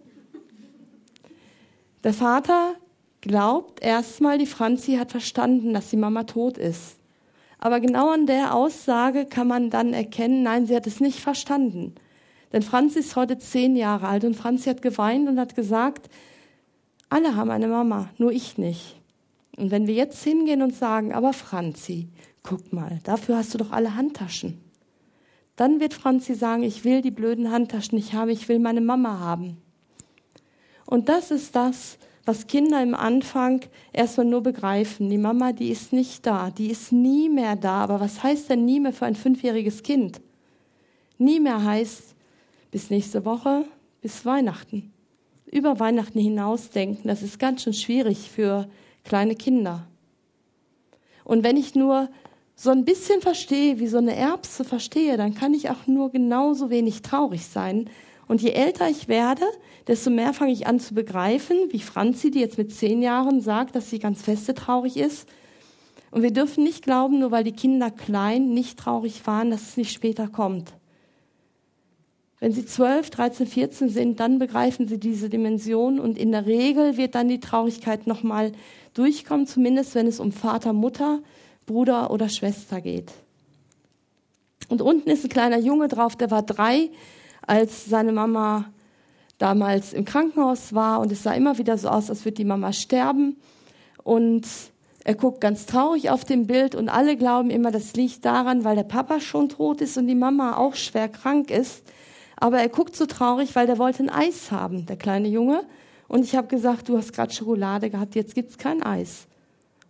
Der Vater glaubt erstmal, die Franzi hat verstanden, dass die Mama tot ist. Aber genau an der Aussage kann man dann erkennen, nein, sie hat es nicht verstanden. Denn Franzi ist heute zehn Jahre alt und Franzi hat geweint und hat gesagt, alle haben eine Mama, nur ich nicht. Und wenn wir jetzt hingehen und sagen, aber Franzi, guck mal, dafür hast du doch alle Handtaschen. Dann wird Franzi sagen, ich will die blöden Handtaschen nicht haben, ich will meine Mama haben. Und das ist das, was Kinder im Anfang erstmal nur begreifen. Die Mama, die ist nicht da, die ist nie mehr da. Aber was heißt denn nie mehr für ein fünfjähriges Kind? Nie mehr heißt bis nächste Woche, bis Weihnachten. Über Weihnachten hinaus denken, das ist ganz schön schwierig für kleine Kinder. Und wenn ich nur so ein bisschen verstehe, wie so eine Erbse verstehe, dann kann ich auch nur genauso wenig traurig sein. Und je älter ich werde, desto mehr fange ich an zu begreifen, wie Franzi, die jetzt mit zehn Jahren sagt, dass sie ganz feste traurig ist. Und wir dürfen nicht glauben, nur weil die Kinder klein nicht traurig waren, dass es nicht später kommt. Wenn sie zwölf, dreizehn, vierzehn sind, dann begreifen sie diese Dimension und in der Regel wird dann die Traurigkeit nochmal durchkommen, zumindest wenn es um Vater, Mutter, Bruder oder Schwester geht. Und unten ist ein kleiner Junge drauf, der war drei, als seine Mama damals im Krankenhaus war und es sah immer wieder so aus, als würde die Mama sterben. Und er guckt ganz traurig auf dem Bild und alle glauben immer, das liegt daran, weil der Papa schon tot ist und die Mama auch schwer krank ist. Aber er guckt so traurig, weil der wollte ein Eis haben, der kleine Junge. Und ich habe gesagt, du hast gerade Schokolade gehabt, jetzt gibt's kein Eis.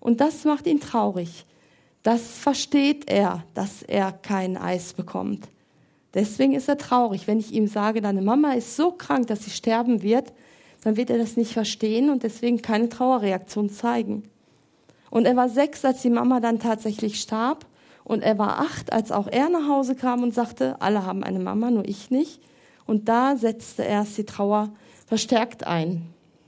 Und das macht ihn traurig. Das versteht er, dass er kein Eis bekommt. Deswegen ist er traurig. Wenn ich ihm sage, deine Mama ist so krank, dass sie sterben wird, dann wird er das nicht verstehen und deswegen keine Trauerreaktion zeigen. Und er war sechs, als die Mama dann tatsächlich starb. Und er war acht, als auch er nach Hause kam und sagte, alle haben eine Mama, nur ich nicht. Und da setzte erst die Trauer verstärkt ein.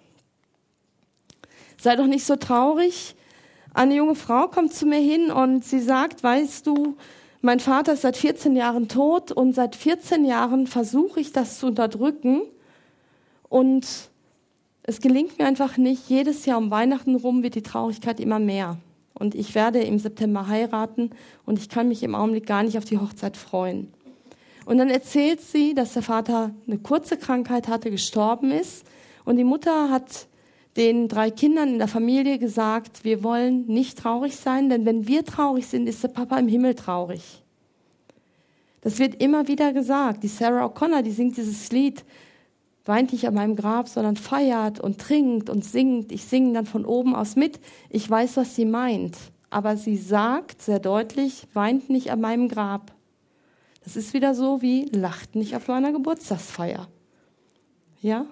Sei doch nicht so traurig. Eine junge Frau kommt zu mir hin und sie sagt, weißt du, mein Vater ist seit vierzehn Jahren tot und seit vierzehn Jahren versuche ich das zu unterdrücken. Und es gelingt mir einfach nicht. Jedes Jahr um Weihnachten rum wird die Traurigkeit immer mehr. Und ich werde im September heiraten und ich kann mich im Augenblick gar nicht auf die Hochzeit freuen. Und dann erzählt sie, dass der Vater eine kurze Krankheit hatte, gestorben ist. Und die Mutter hat den drei Kindern in der Familie gesagt, wir wollen nicht traurig sein, denn wenn wir traurig sind, ist der Papa im Himmel traurig. Das wird immer wieder gesagt. Die Sarah O'Connor, die singt dieses Lied, weint nicht an meinem Grab, sondern feiert und trinkt und singt. Ich singe dann von oben aus mit. Ich weiß, was sie meint. Aber sie sagt sehr deutlich, weint nicht an meinem Grab. Das ist wieder so wie, lacht nicht auf meiner Geburtstagsfeier. Ja?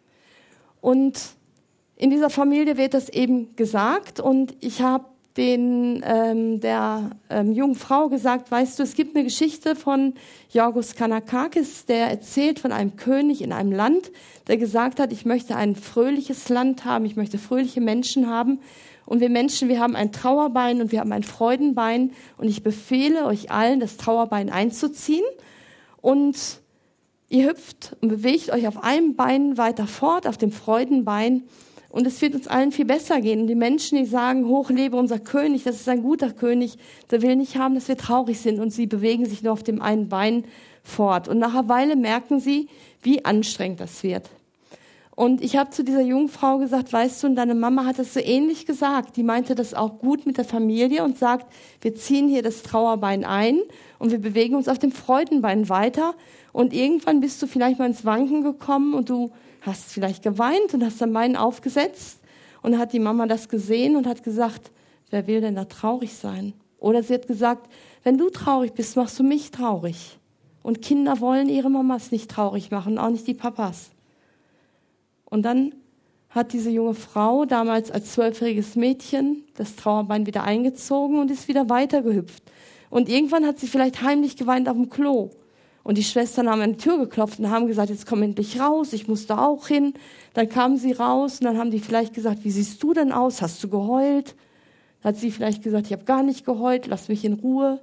Und in dieser Familie wird das eben gesagt. Und ich habe den ähm, der ähm, jungen Frau gesagt, weißt du, es gibt eine Geschichte von Yorgos Kanakakis, der erzählt von einem König in einem Land, der gesagt hat, ich möchte ein fröhliches Land haben, ich möchte fröhliche Menschen haben. Und wir Menschen, wir haben ein Trauerbein und wir haben ein Freudenbein. Und ich befehle euch allen, das Trauerbein einzuziehen. Und ihr hüpft und bewegt euch auf einem Bein weiter fort, auf dem Freudenbein. Und es wird uns allen viel besser gehen. Und die Menschen, die sagen, hoch lebe unser König, das ist ein guter König, der will nicht haben, dass wir traurig sind. Und sie bewegen sich nur auf dem einen Bein fort. Und nach einer Weile merken sie, wie anstrengend das wird. Und ich habe zu dieser jungen Frau gesagt, weißt du, und deine Mama hat das so ähnlich gesagt. Die meinte das auch gut mit der Familie und sagt, wir ziehen hier das Trauerbein ein und wir bewegen uns auf dem Freudenbein weiter. Und irgendwann bist du vielleicht mal ins Wanken gekommen und du hast vielleicht geweint und hast dein Bein aufgesetzt. Und dann hat die Mama das gesehen und hat gesagt, wer will denn da traurig sein? Oder sie hat gesagt, wenn du traurig bist, machst du mich traurig. Und Kinder wollen ihre Mamas nicht traurig machen, auch nicht die Papas. Und dann hat diese junge Frau damals als zwölfjähriges Mädchen das Trauerbein wieder eingezogen und ist wieder weitergehüpft. Und irgendwann hat sie vielleicht heimlich geweint auf dem Klo. Und die Schwestern haben an die Tür geklopft und haben gesagt, jetzt komm endlich raus, ich muss da auch hin. Dann kam sie raus und dann haben die vielleicht gesagt, wie siehst du denn aus? Hast du geheult? Dann hat sie vielleicht gesagt, ich habe gar nicht geheult, lass mich in Ruhe.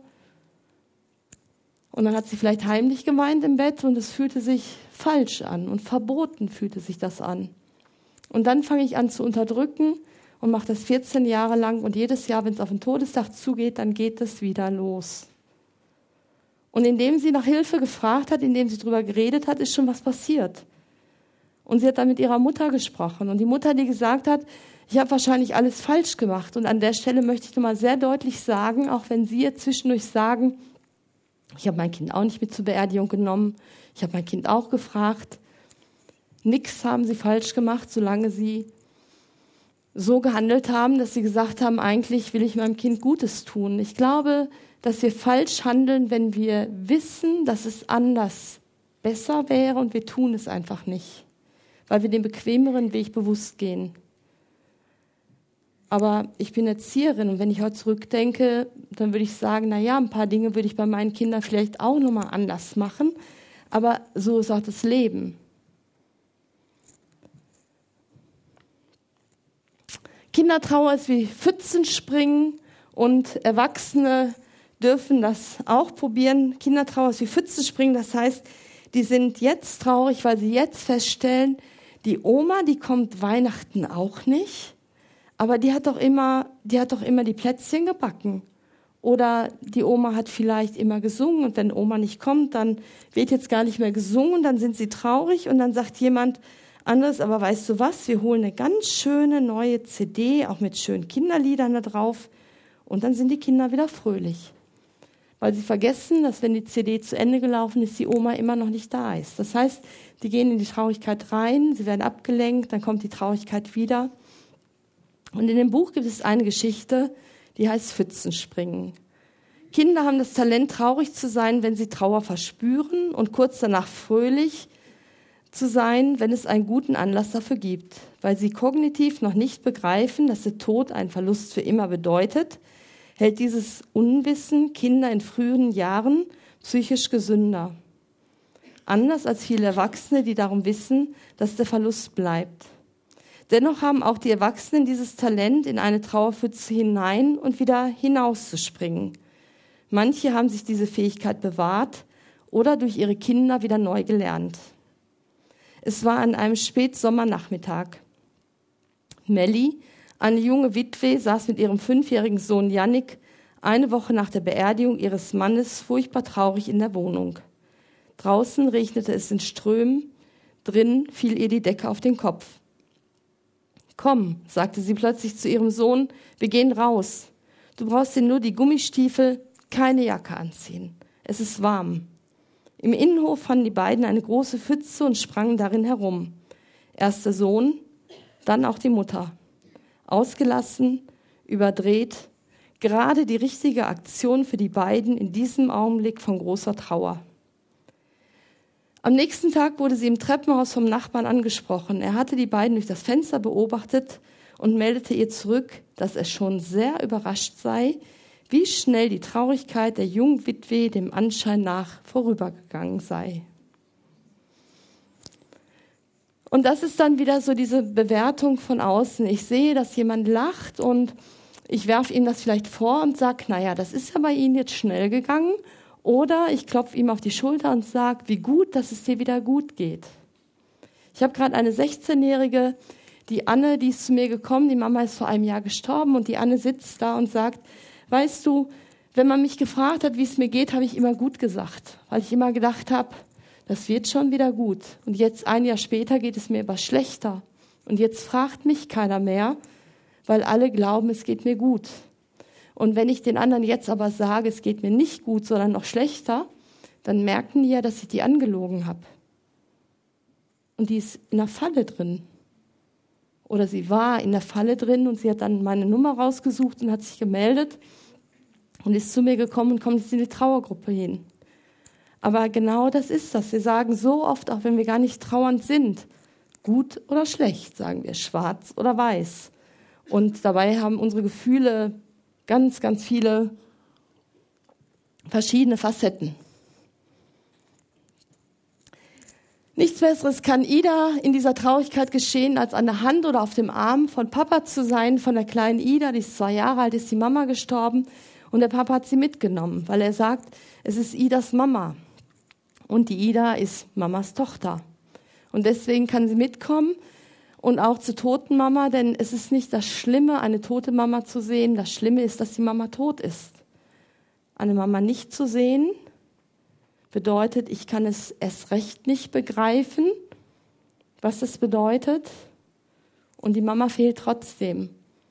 Und dann hat sie vielleicht heimlich geweint im Bett und es fühlte sich falsch an und verboten fühlte sich das an. Und dann fange ich an zu unterdrücken und mache das vierzehn Jahre lang und jedes Jahr, wenn es auf den Todestag zugeht, dann geht es wieder los. Und indem sie nach Hilfe gefragt hat, indem sie darüber geredet hat, ist schon was passiert. Und sie hat dann mit ihrer Mutter gesprochen. Und die Mutter, die gesagt hat, ich habe wahrscheinlich alles falsch gemacht. Und an der Stelle möchte ich nochmal sehr deutlich sagen, auch wenn Sie jetzt zwischendurch sagen, ich habe mein Kind auch nicht mit zur Beerdigung genommen, ich habe mein Kind auch gefragt, nichts haben Sie falsch gemacht, solange Sie so gehandelt haben, dass Sie gesagt haben, eigentlich will ich meinem Kind Gutes tun. Ich glaube, dass wir falsch handeln, wenn wir wissen, dass es anders besser wäre und wir tun es einfach nicht, weil wir den bequemeren Weg bewusst gehen. Aber ich bin Erzieherin und wenn ich heute zurückdenke, dann würde ich sagen, na ja, ein paar Dinge würde ich bei meinen Kindern vielleicht auch nochmal anders machen, aber so ist auch das Leben. Kindertrauer ist wie Pfützenspringen und Erwachsene dürfen das auch probieren. Kindertrauer ist wie Pfützenspringen, das heißt, die sind jetzt traurig, weil sie jetzt feststellen, die Oma, die kommt Weihnachten auch nicht, aber die hat doch immer, die hat doch immer die Plätzchen gebacken. Oder die Oma hat vielleicht immer gesungen und wenn Oma nicht kommt, dann wird jetzt gar nicht mehr gesungen, dann sind sie traurig und dann sagt jemand anderes, aber weißt du was, wir holen eine ganz schöne neue C D, auch mit schönen Kinderliedern da drauf und dann sind die Kinder wieder fröhlich. Weil sie vergessen, dass wenn die C D zu Ende gelaufen ist, die Oma immer noch nicht da ist. Das heißt, die gehen in die Traurigkeit rein, sie werden abgelenkt, dann kommt die Traurigkeit wieder. Und in dem Buch gibt es eine Geschichte, die heißt Pfützenspringen. Kinder haben das Talent, traurig zu sein, wenn sie Trauer verspüren und kurz danach fröhlich zu sein, wenn es einen guten Anlass dafür gibt. Weil sie kognitiv noch nicht begreifen, dass der Tod einen Verlust für immer bedeutet, hält dieses Unwissen Kinder in früheren Jahren psychisch gesünder. Anders als viele Erwachsene, die darum wissen, dass der Verlust bleibt. Dennoch haben auch die Erwachsenen dieses Talent, in eine Trauerpfütze hinein und wieder hinauszuspringen. Manche haben sich diese Fähigkeit bewahrt oder durch ihre Kinder wieder neu gelernt. Es war an einem Spätsommernachmittag. Melli, eine junge Witwe, saß mit ihrem fünfjährigen Sohn Jannik eine Woche nach der Beerdigung ihres Mannes furchtbar traurig in der Wohnung. Draußen regnete es in Strömen, drin fiel ihr die Decke auf den Kopf. »Komm«, sagte sie plötzlich zu ihrem Sohn, »wir gehen raus. Du brauchst dir nur die Gummistiefel, keine Jacke anziehen. Es ist warm.« Im Innenhof fanden die beiden eine große Pfütze und sprangen darin herum. Erst der Sohn, dann auch die Mutter. Ausgelassen, überdreht, gerade die richtige Aktion für die beiden in diesem Augenblick von großer Trauer. Am nächsten Tag wurde sie im Treppenhaus vom Nachbarn angesprochen. Er hatte die beiden durch das Fenster beobachtet und meldete ihr zurück, dass er schon sehr überrascht sei, wie schnell die Traurigkeit der jungen Witwe dem Anschein nach vorübergegangen sei. Und das ist dann wieder so diese Bewertung von außen. Ich sehe, dass jemand lacht und ich werfe ihm das vielleicht vor und sage, naja, das ist ja bei Ihnen jetzt schnell gegangen. Oder ich klopfe ihm auf die Schulter und sage, wie gut, dass es dir wieder gut geht. Ich habe gerade eine sechzehnjährige, die Anne, die ist zu mir gekommen, die Mama ist vor einem Jahr gestorben und die Anne sitzt da und sagt, weißt du, wenn man mich gefragt hat, wie es mir geht, habe ich immer gut gesagt, weil ich immer gedacht habe, das wird schon wieder gut. Und jetzt ein Jahr später geht es mir aber schlechter. Und jetzt fragt mich keiner mehr, weil alle glauben, es geht mir gut. Und wenn ich den anderen jetzt aber sage, es geht mir nicht gut, sondern noch schlechter, dann merken die ja, dass ich die angelogen habe. Und die ist in der Falle drin. Oder sie war in der Falle drin und sie hat dann meine Nummer rausgesucht und hat sich gemeldet und ist zu mir gekommen und kommt jetzt in die Trauergruppe hin. Aber genau das ist das. Wir sagen so oft, auch wenn wir gar nicht trauernd sind, gut oder schlecht, sagen wir, schwarz oder weiß. Und dabei haben unsere Gefühle ganz, ganz viele verschiedene Facetten. Nichts Besseres kann Ida in dieser Traurigkeit geschehen, als an der Hand oder auf dem Arm von Papa zu sein, von der kleinen Ida, die ist zwei Jahre alt, ist die Mama gestorben und der Papa hat sie mitgenommen, weil er sagt, es ist Idas Mama und die Ida ist Mamas Tochter. Und deswegen kann sie mitkommen und auch zur toten Mama, denn es ist nicht das Schlimme, eine tote Mama zu sehen. Das Schlimme ist, dass die Mama tot ist. Eine Mama nicht zu sehen, bedeutet, ich kann es erst recht nicht begreifen, was es bedeutet. Und die Mama fehlt trotzdem.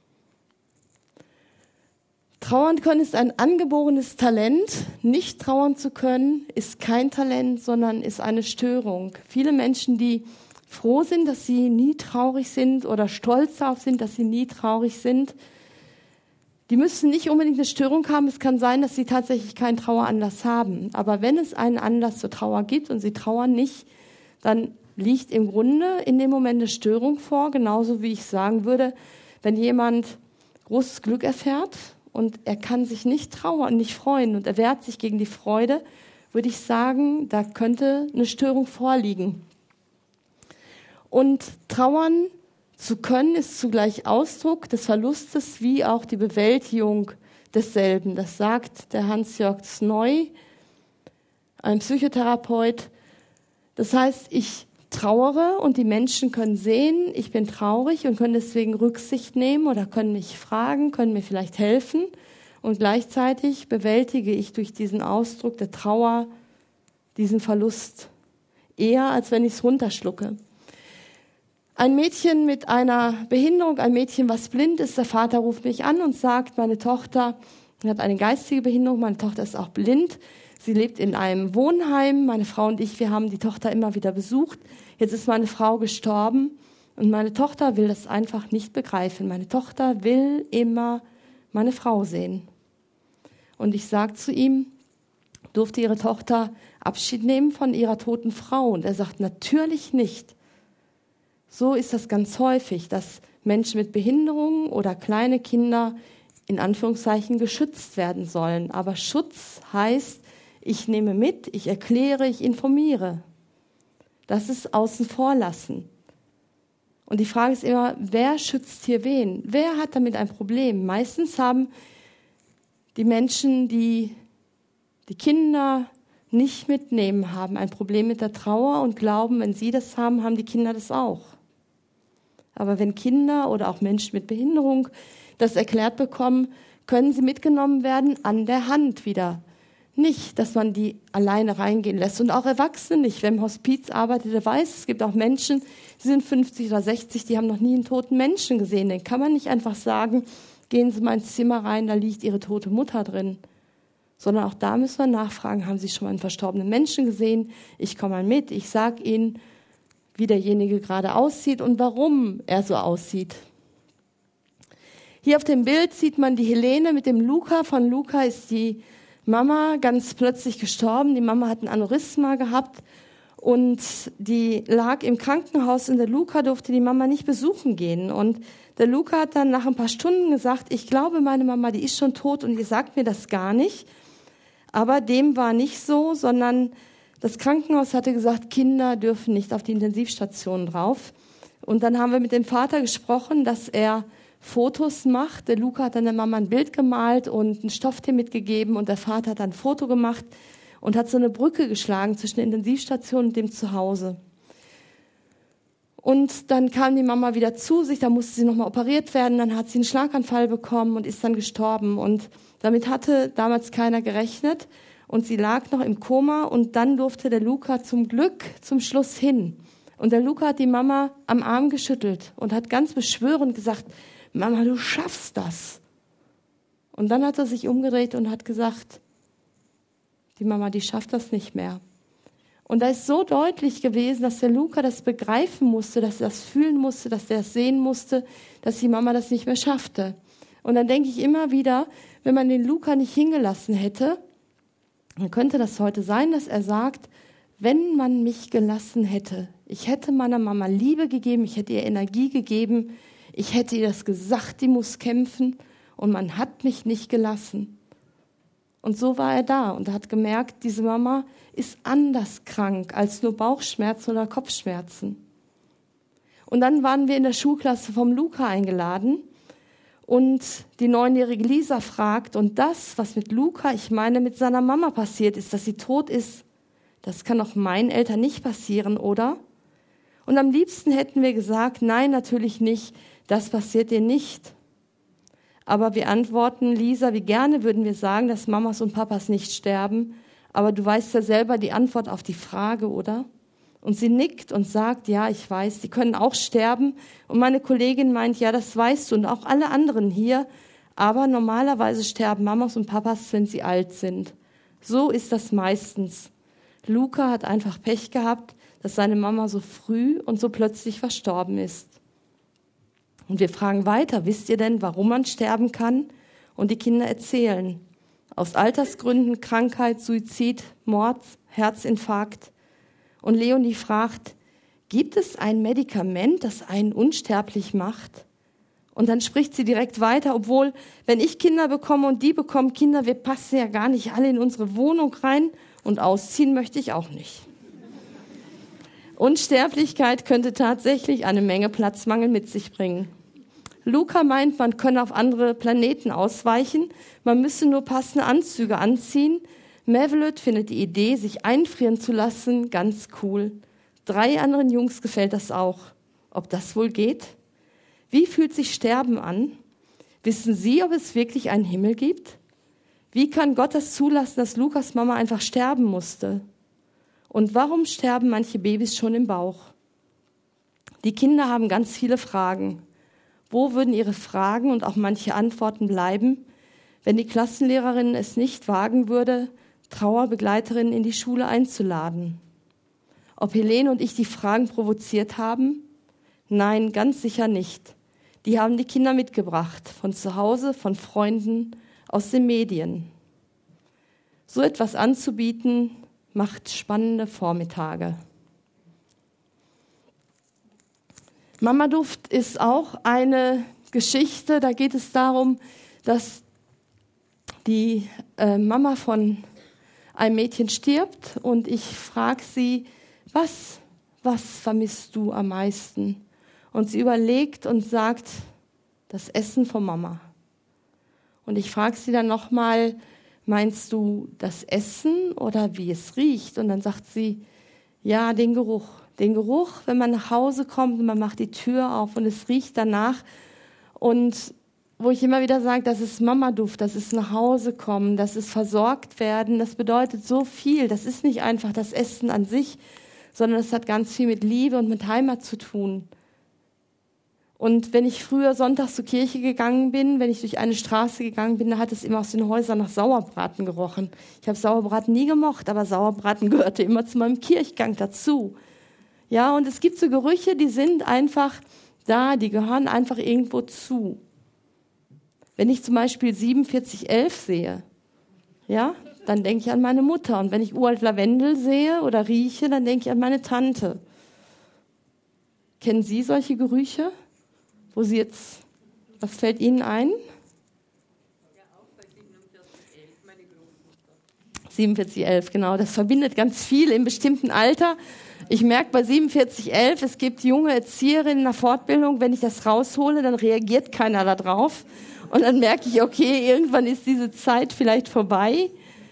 Trauern können ist ein angeborenes Talent. Nicht trauern zu können, ist kein Talent, sondern ist eine Störung. Viele Menschen, die froh sind, dass sie nie traurig sind oder stolz darauf sind, dass sie nie traurig sind. Die müssen nicht unbedingt eine Störung haben. Es kann sein, dass sie tatsächlich keinen Traueranlass haben. Aber wenn es einen Anlass zur Trauer gibt und sie trauern nicht, dann liegt im Grunde in dem Moment eine Störung vor. Genauso wie ich sagen würde, wenn jemand großes Glück erfährt und er kann sich nicht trauern, nicht freuen und er wehrt sich gegen die Freude, würde ich sagen, da könnte eine Störung vorliegen. Und trauern zu können ist zugleich Ausdruck des Verlustes wie auch die Bewältigung desselben. Das sagt der Hans-Jörg Zneu, ein Psychotherapeut. Das heißt, ich trauere und die Menschen können sehen, ich bin traurig und können deswegen Rücksicht nehmen oder können mich fragen, können mir vielleicht helfen. Und gleichzeitig bewältige ich durch diesen Ausdruck der Trauer diesen Verlust eher, als wenn ich es runterschlucke. Ein Mädchen mit einer Behinderung, ein Mädchen, was blind ist, der Vater ruft mich an und sagt, meine Tochter hat eine geistige Behinderung, meine Tochter ist auch blind. Sie lebt in einem Wohnheim. Meine Frau und ich, wir haben die Tochter immer wieder besucht. Jetzt ist meine Frau gestorben Und meine Tochter will das einfach nicht begreifen. Meine Tochter will immer meine Frau sehen. Und ich sage zu ihm, durfte Ihre Tochter Abschied nehmen von ihrer toten Frau? Und er sagt, natürlich nicht. So ist das ganz häufig, dass Menschen mit Behinderungen oder kleine Kinder in Anführungszeichen geschützt werden sollen. Aber Schutz heißt, ich nehme mit, ich erkläre, ich informiere. Das ist außen vor lassen. Und die Frage ist immer, wer schützt hier wen? Wer hat damit ein Problem? Meistens haben die Menschen, die die Kinder nicht mitnehmen, haben ein Problem mit der Trauer und glauben, wenn sie das haben, haben die Kinder das auch. Aber wenn Kinder oder auch Menschen mit Behinderung das erklärt bekommen, können sie mitgenommen werden an der Hand wieder. Nicht, dass man die alleine reingehen lässt. Und auch Erwachsene nicht. Wer im Hospiz arbeitet, der weiß, es gibt auch Menschen, die sind fünfzig oder sechzig, die haben noch nie einen toten Menschen gesehen. Den kann man nicht einfach sagen, gehen Sie mal ins Zimmer rein, da liegt Ihre tote Mutter drin. Sondern auch da müssen wir nachfragen, haben Sie schon mal einen verstorbenen Menschen gesehen? Ich komme mal mit, ich sage Ihnen, wie derjenige gerade aussieht und warum er so aussieht. Hier auf dem Bild sieht man die Helene mit dem Luca. Von Luca ist die Mama ganz plötzlich gestorben. Die Mama hat ein Aneurysma gehabt und die lag im Krankenhaus und der Luca durfte die Mama nicht besuchen gehen. Und der Luca hat dann nach ein paar Stunden gesagt, ich glaube, meine Mama, die ist schon tot und ihr sagt mir das gar nicht. Aber dem war nicht so, sondern das Krankenhaus hatte gesagt, Kinder dürfen nicht auf die Intensivstation drauf. Und dann haben wir mit dem Vater gesprochen, dass er Fotos macht. Der Luca hat dann der Mama ein Bild gemalt und ein Stofftee mitgegeben und der Vater hat dann ein Foto gemacht und hat so eine Brücke geschlagen zwischen der Intensivstation und dem Zuhause. Und dann kam die Mama wieder zu sich, da musste sie nochmal operiert werden, dann hat sie einen Schlaganfall bekommen und ist dann gestorben. Und damit hatte damals keiner gerechnet und sie lag noch im Koma und dann durfte der Luca zum Glück zum Schluss hin. Und der Luca hat die Mama am Arm geschüttelt und hat ganz beschwörend gesagt, Mama, du schaffst das. Und dann hat er sich umgedreht und hat gesagt, die Mama, die schafft das nicht mehr. Und da ist so deutlich gewesen, dass der Luca das begreifen musste, dass er das fühlen musste, dass er das sehen musste, dass die Mama das nicht mehr schaffte. Und dann denke ich immer wieder, wenn man den Luca nicht hingelassen hätte, dann könnte das heute sein, dass er sagt, wenn man mich gelassen hätte, ich hätte meiner Mama Liebe gegeben, ich hätte ihr Energie gegeben, ich hätte ihr das gesagt, die muss kämpfen und man hat mich nicht gelassen. Und so war er da und hat gemerkt, diese Mama ist anders krank als nur Bauchschmerzen oder Kopfschmerzen. Und dann waren wir in der Schulklasse vom Luca eingeladen und die neunjährige Lisa fragt, und das, was mit Luca, ich meine mit seiner Mama passiert ist, dass sie tot ist, das kann doch meinen Eltern nicht passieren, oder? Und am liebsten hätten wir gesagt, nein, natürlich nicht, das passiert dir nicht. Aber wir antworten, Lisa, wie gerne würden wir sagen, dass Mamas und Papas nicht sterben, aber du weißt ja selber die Antwort auf die Frage, oder? Und sie nickt und sagt, ja, ich weiß, die können auch sterben. Und meine Kollegin meint, ja, das weißt du und auch alle anderen hier, aber normalerweise sterben Mamas und Papas, wenn sie alt sind. So ist das meistens. Luca hat einfach Pech gehabt, dass seine Mama so früh und so plötzlich verstorben ist. Und wir fragen weiter, wisst ihr denn, warum man sterben kann? Und die Kinder erzählen. Aus Altersgründen, Krankheit, Suizid, Mord, Herzinfarkt. Und Leonie fragt, gibt es ein Medikament, das einen unsterblich macht? Und dann spricht sie direkt weiter, obwohl, wenn ich Kinder bekomme und die bekommen Kinder, wir passen ja gar nicht alle in unsere Wohnung rein und ausziehen möchte ich auch nicht. Unsterblichkeit könnte tatsächlich eine Menge Platzmangel mit sich bringen. Luca meint, man könne auf andere Planeten ausweichen, man müsse nur passende Anzüge anziehen. Mevlut findet die Idee, sich einfrieren zu lassen, ganz cool. Drei anderen Jungs gefällt das auch. Ob das wohl geht? Wie fühlt sich Sterben an? Wissen Sie, ob es wirklich einen Himmel gibt? Wie kann Gott das zulassen, dass Lukas Mama einfach sterben musste? Und warum sterben manche Babys schon im Bauch? Die Kinder haben ganz viele Fragen. Wo würden ihre Fragen und auch manche Antworten bleiben, wenn die Klassenlehrerin es nicht wagen würde, Trauerbegleiterinnen in die Schule einzuladen? Ob Helene und ich die Fragen provoziert haben? Nein, ganz sicher nicht. Die haben die Kinder mitgebracht, von zu Hause, von Freunden, aus den Medien. So etwas anzubieten, macht spannende Vormittage. Mamaduft ist auch eine Geschichte, da geht es darum, dass die äh, Mama von einem Mädchen stirbt und ich frage sie, was, was vermisst du am meisten? Und sie überlegt und sagt, das Essen von Mama. Und ich frage sie dann nochmal, meinst du das Essen oder wie es riecht? Und dann sagt sie, ja, den Geruch. Den Geruch, wenn man nach Hause kommt und man macht die Tür auf und es riecht danach. Und wo ich immer wieder sage, das ist Mamaduft, das ist nach Hause kommen, das ist versorgt werden. Das bedeutet so viel. Das ist nicht einfach das Essen an sich, sondern es hat ganz viel mit Liebe und mit Heimat zu tun. Und wenn ich früher sonntags zur Kirche gegangen bin, wenn ich durch eine Straße gegangen bin, da hat es immer aus den Häusern nach Sauerbraten gerochen. Ich habe Sauerbraten nie gemocht, aber Sauerbraten gehörte immer zu meinem Kirchgang dazu. Ja, und es gibt so Gerüche, die sind einfach da, die gehören einfach irgendwo zu. Wenn ich zum Beispiel siebenundvierzig elf sehe, ja, dann denke ich an meine Mutter. Und wenn ich uralt Lavendel sehe oder rieche, dann denke ich an meine Tante. Kennen Sie solche Gerüche? Wo Sie jetzt, was fällt Ihnen ein? Ja, auch bei siebenundvierzig elf, meine Großmutter. siebenundvierzig elf, genau. Das verbindet ganz viel im bestimmten Alter. Ich merke bei siebenundvierzig elf, es gibt junge Erzieherinnen in der Fortbildung, wenn ich das raushole, dann reagiert keiner da drauf. Und dann merke ich, okay, irgendwann ist diese Zeit vielleicht vorbei.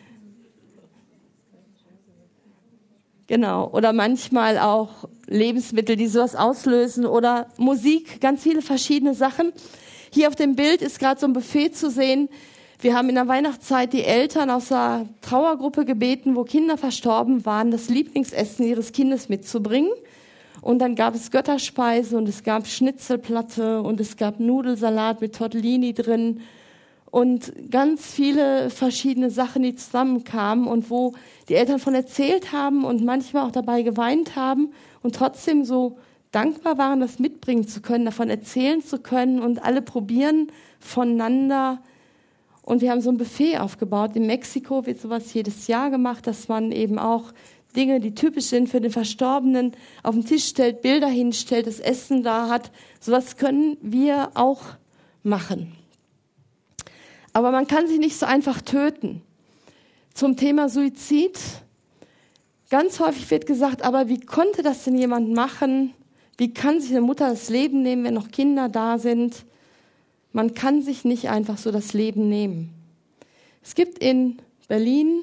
Genau, oder manchmal auch Lebensmittel, die sowas auslösen oder Musik, ganz viele verschiedene Sachen. Hier auf dem Bild ist gerade so ein Buffet zu sehen. Wir haben in der Weihnachtszeit die Eltern aus der Trauergruppe gebeten, wo Kinder verstorben waren, das Lieblingsessen ihres Kindes mitzubringen. Und dann gab es Götterspeise und es gab Schnitzelplatte und es gab Nudelsalat mit Tortellini drin. Und ganz viele verschiedene Sachen, die zusammenkamen und wo die Eltern von erzählt haben und manchmal auch dabei geweint haben und trotzdem so dankbar waren, das mitbringen zu können, davon erzählen zu können und alle probieren voneinander. Und wir haben so ein Buffet aufgebaut. In Mexiko wird sowas jedes Jahr gemacht, dass man eben auch Dinge, die typisch sind für den Verstorbenen, auf den Tisch stellt, Bilder hinstellt, das Essen da hat. Sowas können wir auch machen. Aber man kann sich nicht so einfach töten. Zum Thema Suizid. Ganz häufig wird gesagt, aber wie konnte das denn jemand machen? Wie kann sich eine Mutter das Leben nehmen, wenn noch Kinder da sind? Man kann sich nicht einfach so das Leben nehmen. Es gibt in Berlin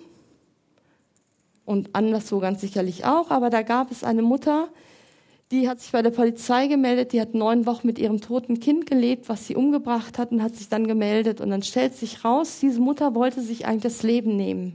und anderswo ganz sicherlich auch, aber da gab es eine Mutter, die hat sich bei der Polizei gemeldet, die hat neun Wochen mit ihrem toten Kind gelebt, was sie umgebracht hat und hat sich dann gemeldet. Und dann stellt sich raus, diese Mutter wollte sich eigentlich das Leben nehmen.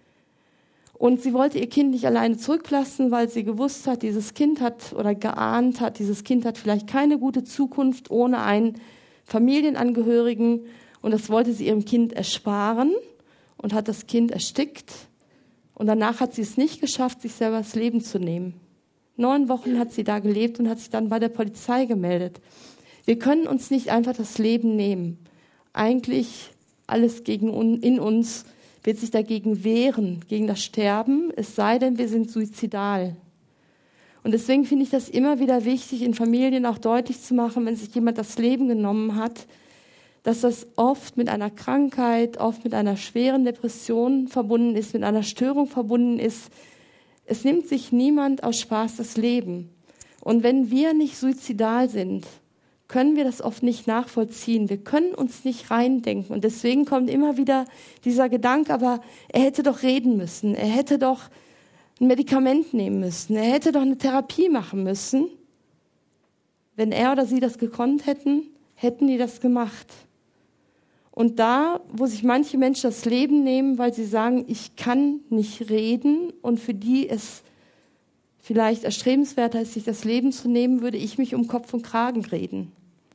Und sie wollte ihr Kind nicht alleine zurücklassen, weil sie gewusst hat, dieses Kind hat oder geahnt hat, dieses Kind hat vielleicht keine gute Zukunft ohne einen Familienangehörigen. Und das wollte sie ihrem Kind ersparen und hat das Kind erstickt. Und danach hat sie es nicht geschafft, sich selber das Leben zu nehmen. Neun Wochen hat sie da gelebt und hat sich dann bei der Polizei gemeldet. Wir können uns nicht einfach das Leben nehmen. Eigentlich alles gegen un, in uns wird sich dagegen wehren, gegen das Sterben, es sei denn, wir sind suizidal. Und deswegen finde ich das immer wieder wichtig, in Familien auch deutlich zu machen, wenn sich jemand das Leben genommen hat, dass das oft mit einer Krankheit, oft mit einer schweren Depression verbunden ist, mit einer Störung verbunden ist. Es nimmt sich niemand aus Spaß das Leben. Und wenn wir nicht suizidal sind, können wir das oft nicht nachvollziehen. Wir können uns nicht reindenken. Und deswegen kommt immer wieder dieser Gedanke, aber er hätte doch reden müssen. Er hätte doch ein Medikament nehmen müssen. Er hätte doch eine Therapie machen müssen. Wenn er oder sie das gekonnt hätten, hätten die das gemacht. Und da, wo sich manche Menschen das Leben nehmen, weil sie sagen, ich kann nicht reden und für die es vielleicht erstrebenswerter ist, sich das Leben zu nehmen, würde ich mich um Kopf und Kragen reden.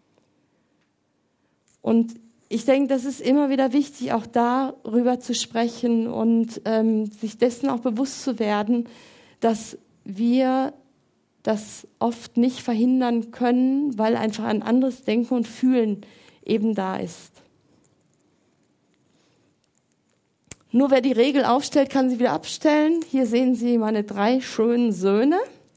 Und ich denke, das ist immer wieder wichtig, auch darüber zu sprechen und ähm, sich dessen auch bewusst zu werden, dass wir das oft nicht verhindern können, weil einfach ein anderes Denken und Fühlen eben da ist. Nur wer die Regel aufstellt, kann sie wieder abstellen. Hier sehen Sie meine drei schönen Söhne.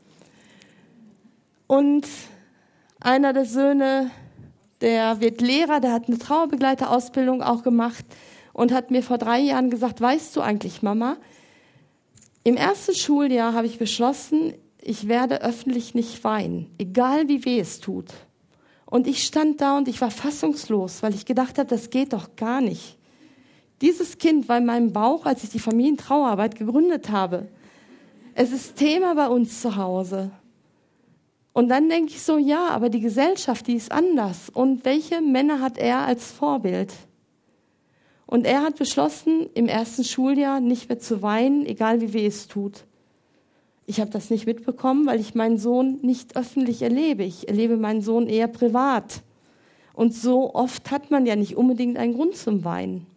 Und einer der Söhne, der wird Lehrer, der hat eine Trauerbegleiterausbildung auch gemacht und hat mir vor drei Jahren gesagt, weißt du eigentlich, Mama, im ersten Schuljahr habe ich beschlossen, ich werde öffentlich nicht weinen, egal wie weh es tut. Und ich stand da und ich war fassungslos, weil ich gedacht habe, das geht doch gar nicht. Dieses Kind war in meinem Bauch, als ich die Familientrauerarbeit gegründet habe. Es ist Thema bei uns zu Hause. Und dann denke ich so, ja, aber die Gesellschaft, die ist anders. Und welche Männer hat er als Vorbild? Und er hat beschlossen, im ersten Schuljahr nicht mehr zu weinen, egal wie weh es tut. Ich habe das nicht mitbekommen, weil ich meinen Sohn nicht öffentlich erlebe. Ich erlebe meinen Sohn eher privat. Und so oft hat man ja nicht unbedingt einen Grund zum Weinen.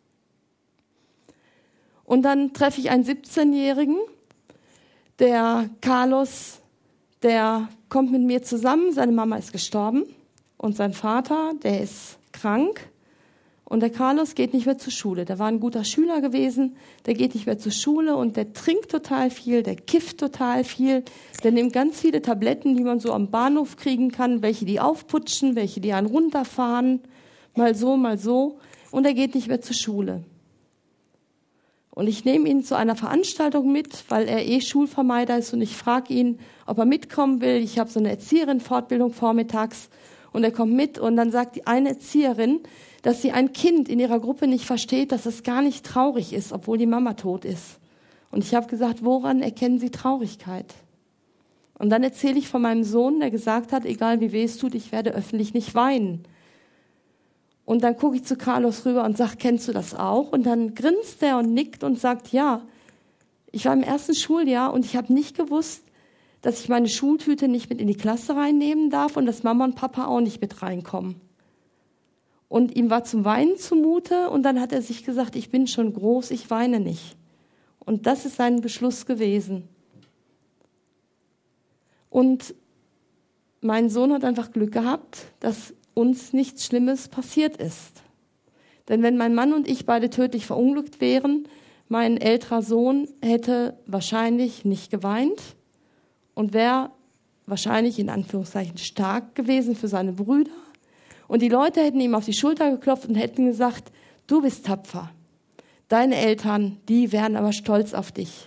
Und dann treffe ich einen siebzehnjährigen, der Carlos, der kommt mit mir zusammen. Seine Mama ist gestorben und sein Vater, der ist krank. Und der Carlos geht nicht mehr zur Schule. Der war ein guter Schüler gewesen, der geht nicht mehr zur Schule und der trinkt total viel, der kifft total viel. Der nimmt ganz viele Tabletten, die man so am Bahnhof kriegen kann, welche die aufputschen, welche die einen runterfahren, mal so, mal so. Und er geht nicht mehr zur Schule. Und ich nehme ihn zu einer Veranstaltung mit, weil er eh Schulvermeider ist und ich frage ihn, ob er mitkommen will. Ich habe so eine Erzieherin-Fortbildung vormittags und er kommt mit und dann sagt die eine Erzieherin, dass sie ein Kind in ihrer Gruppe nicht versteht, dass es gar nicht traurig ist, obwohl die Mama tot ist. Und ich habe gesagt, woran erkennen Sie Traurigkeit? Und dann erzähle ich von meinem Sohn, der gesagt hat, egal wie weh es tut, ich werde öffentlich nicht weinen. Und dann gucke ich zu Carlos rüber und sage, kennst du das auch? Und dann grinst er und nickt und sagt, ja. Ich war im ersten Schuljahr und ich habe nicht gewusst, dass ich meine Schultüte nicht mit in die Klasse reinnehmen darf und dass Mama und Papa auch nicht mit reinkommen. Und ihm war zum Weinen zumute und dann hat er sich gesagt, ich bin schon groß, ich weine nicht. Und das ist sein Beschluss gewesen. Und mein Sohn hat einfach Glück gehabt, dass uns nichts Schlimmes passiert ist. Denn wenn mein Mann und ich beide tödlich verunglückt wären, mein älterer Sohn hätte wahrscheinlich nicht geweint und wäre wahrscheinlich in Anführungszeichen stark gewesen für seine Brüder. Und die Leute hätten ihm auf die Schulter geklopft und hätten gesagt, du bist tapfer. Deine Eltern, die wären aber stolz auf dich.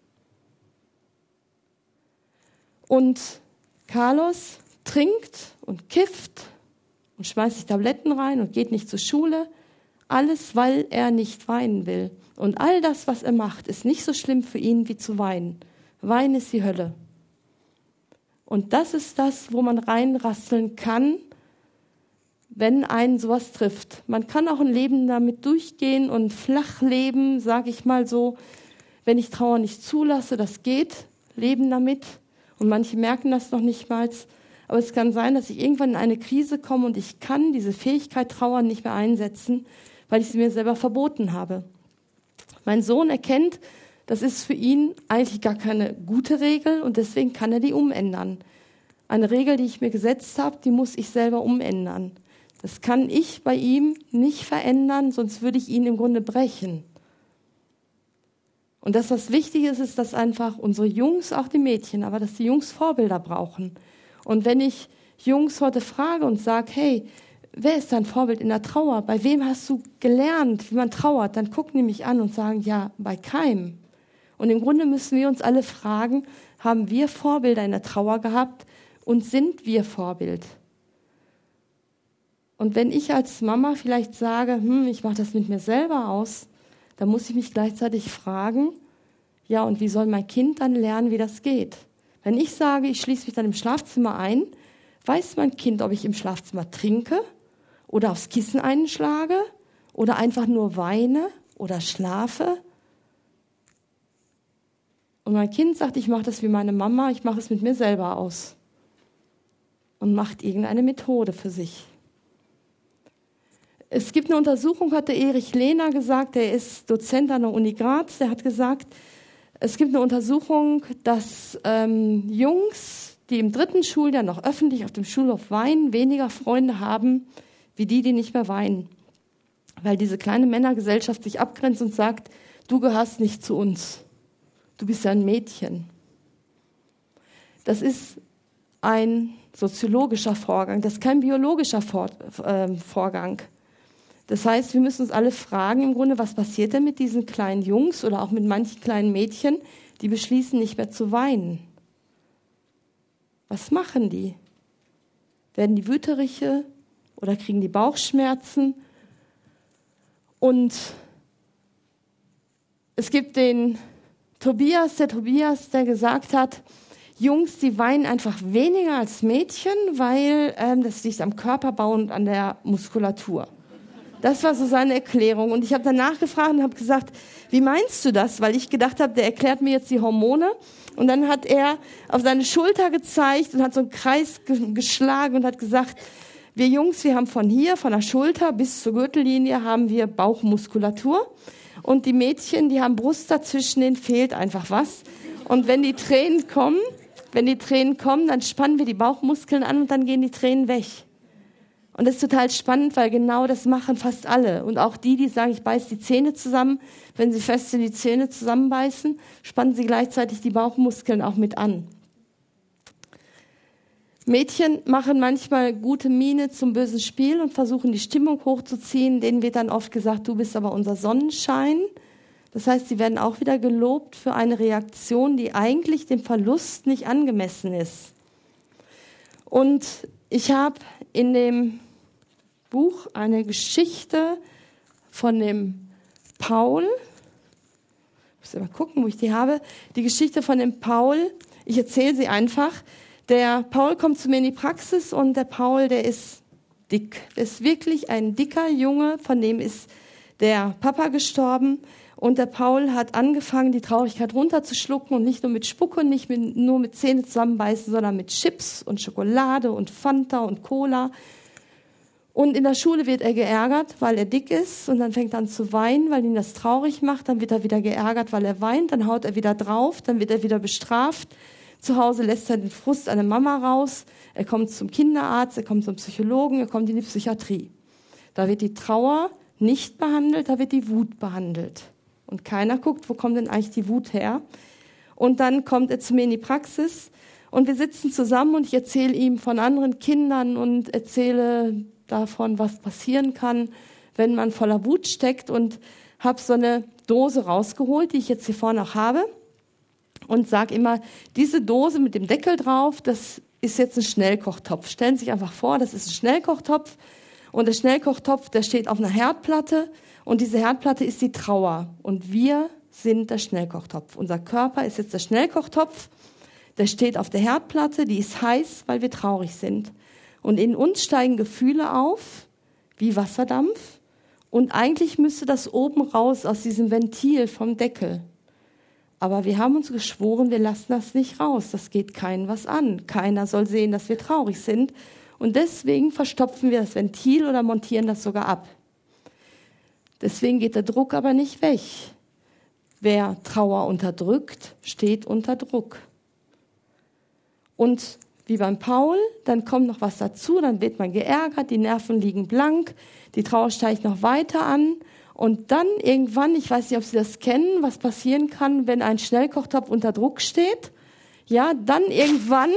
Und Carlos trinkt und kifft und schmeißt sich Tabletten rein und geht nicht zur Schule. Alles, weil er nicht weinen will. Und all das, was er macht, ist nicht so schlimm für ihn, wie zu weinen. Weinen ist die Hölle. Und das ist das, wo man reinrasseln kann, wenn einen sowas trifft. Man kann auch ein Leben damit durchgehen und flach leben, sage ich mal so. Wenn ich Trauer nicht zulasse, das geht, leben damit. Und manche merken das noch nicht mal. Aber es kann sein, dass ich irgendwann in eine Krise komme und ich kann diese Fähigkeit, Trauer nicht mehr einsetzen, weil ich sie mir selber verboten habe. Mein Sohn erkennt, das ist für ihn eigentlich gar keine gute Regel und deswegen kann er die umändern. Eine Regel, die ich mir gesetzt habe, die muss ich selber umändern. Das kann ich bei ihm nicht verändern, sonst würde ich ihn im Grunde brechen. Und das, was wichtig ist, ist, dass einfach unsere Jungs, auch die Mädchen, aber dass die Jungs Vorbilder brauchen. Und wenn ich Jungs heute frage und sage, hey, wer ist dein Vorbild in der Trauer? Bei wem hast du gelernt, wie man trauert? Dann gucken die mich an und sagen, ja, bei keinem. Und im Grunde müssen wir uns alle fragen, haben wir Vorbilder in der Trauer gehabt und sind wir Vorbild? Und wenn ich als Mama vielleicht sage, hm, ich mache das mit mir selber aus, dann muss ich mich gleichzeitig fragen, ja, und wie soll mein Kind dann lernen, wie das geht? Wenn ich sage, ich schließe mich dann im Schlafzimmer ein, weiß mein Kind, ob ich im Schlafzimmer trinke oder aufs Kissen einschlage oder einfach nur weine oder schlafe? Und mein Kind sagt, ich mache das wie meine Mama, ich mache es mit mir selber aus. Und macht irgendeine Methode für sich. Es gibt eine Untersuchung, hat der Erich Lehner gesagt, der ist Dozent an der Uni Graz, der hat gesagt, Es gibt eine Untersuchung, dass ähm, Jungs, die im dritten Schuljahr noch öffentlich auf dem Schulhof weinen, weniger Freunde haben, wie die, die nicht mehr weinen. Weil diese kleine Männergesellschaft sich abgrenzt und sagt, du gehörst nicht zu uns. Du bist ja ein Mädchen. Das ist ein soziologischer Vorgang, das ist kein biologischer Vor- äh, Vorgang. Das heißt, wir müssen uns alle fragen, im Grunde, was passiert denn mit diesen kleinen Jungs oder auch mit manchen kleinen Mädchen, die beschließen, nicht mehr zu weinen? Was machen die? Werden die wüteriche oder kriegen die Bauchschmerzen? Und es gibt den Tobias, der Tobias, der gesagt hat, Jungs, die weinen einfach weniger als Mädchen, weil ähm, das liegt am Körperbau und an der Muskulatur. Das war so seine Erklärung. Und ich habe danach gefragt und habe gesagt, wie meinst du das? Weil ich gedacht habe, der erklärt mir jetzt die Hormone. Und dann hat er auf seine Schulter gezeigt und hat so einen Kreis ge- geschlagen und hat gesagt, wir Jungs, wir haben von hier, von der Schulter bis zur Gürtellinie, haben wir Bauchmuskulatur. Und die Mädchen, die haben Brust dazwischen, denen fehlt einfach was. Und wenn die Tränen kommen, wenn die Tränen kommen, dann spannen wir die Bauchmuskeln an und dann gehen die Tränen weg. Und das ist total spannend, weil genau das machen fast alle. Und auch die, die sagen, ich beiße die Zähne zusammen, wenn sie fest die Zähne zusammenbeißen, spannen sie gleichzeitig die Bauchmuskeln auch mit an. Mädchen machen manchmal gute Miene zum bösen Spiel und versuchen, die Stimmung hochzuziehen. Denen wird dann oft gesagt, du bist aber unser Sonnenschein. Das heißt, sie werden auch wieder gelobt für eine Reaktion, die eigentlich dem Verlust nicht angemessen ist. Und ich habe in dem Buch eine Geschichte von dem Paul. Ich muss mal gucken, wo ich die habe. Die Geschichte von dem Paul. Ich erzähle sie einfach. Der Paul kommt zu mir in die Praxis und der Paul, der ist dick. Der ist wirklich ein dicker Junge, von dem ist der Papa gestorben. Und der Paul hat angefangen, die Traurigkeit runterzuschlucken und nicht nur mit Spucke, nicht mit, nur mit Zähne zusammenbeißen, sondern mit Chips und Schokolade und Fanta und Cola. Und in der Schule wird er geärgert, weil er dick ist und dann fängt er an zu weinen, weil ihn das traurig macht. Dann wird er wieder geärgert, weil er weint, dann haut er wieder drauf, dann wird er wieder bestraft. Zu Hause lässt er den Frust an der Mama raus. Er kommt zum Kinderarzt, er kommt zum Psychologen, er kommt in die Psychiatrie. Da wird die Trauer nicht behandelt, da wird die Wut behandelt. Und keiner guckt, wo kommt denn eigentlich die Wut her? Und dann kommt er zu mir in die Praxis und wir sitzen zusammen und ich erzähle ihm von anderen Kindern und erzähle davon, was passieren kann, wenn man voller Wut steckt und habe so eine Dose rausgeholt, die ich jetzt hier vorne auch habe und sage immer, diese Dose mit dem Deckel drauf, das ist jetzt ein Schnellkochtopf. Stellen Sie sich einfach vor, das ist ein Schnellkochtopf und der Schnellkochtopf, der steht auf einer Herdplatte und diese Herdplatte ist die Trauer und wir sind der Schnellkochtopf. Unser Körper ist jetzt der Schnellkochtopf, der steht auf der Herdplatte, die ist heiß, weil wir traurig sind. Und in uns steigen Gefühle auf, wie Wasserdampf. Und eigentlich müsste das oben raus aus diesem Ventil vom Deckel. Aber wir haben uns geschworen, wir lassen das nicht raus. Das geht keinem was an. Keiner soll sehen, dass wir traurig sind. Und deswegen verstopfen wir das Ventil oder montieren das sogar ab. Deswegen geht der Druck aber nicht weg. Wer Trauer unterdrückt, steht unter Druck. Und wie beim Paul, dann kommt noch was dazu, dann wird man geärgert, die Nerven liegen blank, die Trauer steigt noch weiter an und dann irgendwann, ich weiß nicht, ob Sie das kennen, was passieren kann, wenn ein Schnellkochtopf unter Druck steht. Ja, dann irgendwann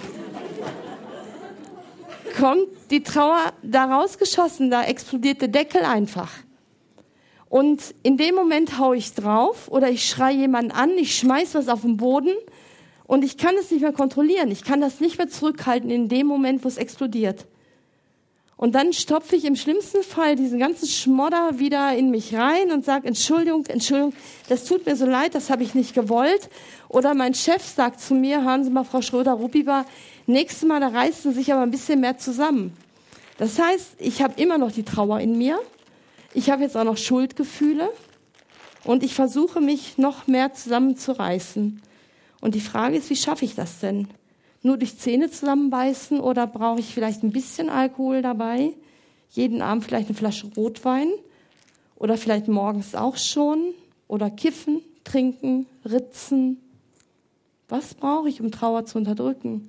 kommt die Trauer da rausgeschossen, da explodiert der Deckel einfach. Und in dem Moment hau ich drauf oder ich schreie jemanden an, ich schmeiß was auf den Boden. Und ich kann es nicht mehr kontrollieren. Ich kann das nicht mehr zurückhalten in dem Moment, wo es explodiert. Und dann stopfe ich im schlimmsten Fall diesen ganzen Schmodder wieder in mich rein und sage, Entschuldigung, Entschuldigung, das tut mir so leid, das habe ich nicht gewollt. Oder mein Chef sagt zu mir, hören Sie mal, Frau Schröder-Rupiber, nächstes Mal, da reißen Sie sich aber ein bisschen mehr zusammen. Das heißt, ich habe immer noch die Trauer in mir. Ich habe jetzt auch noch Schuldgefühle. Und ich versuche, mich noch mehr zusammenzureißen. Und die Frage ist, wie schaffe ich das denn? Nur durch Zähne zusammenbeißen oder brauche ich vielleicht ein bisschen Alkohol dabei? Jeden Abend vielleicht eine Flasche Rotwein? Oder vielleicht morgens auch schon? Oder kiffen, trinken, ritzen. Was brauche ich, um Trauer zu unterdrücken?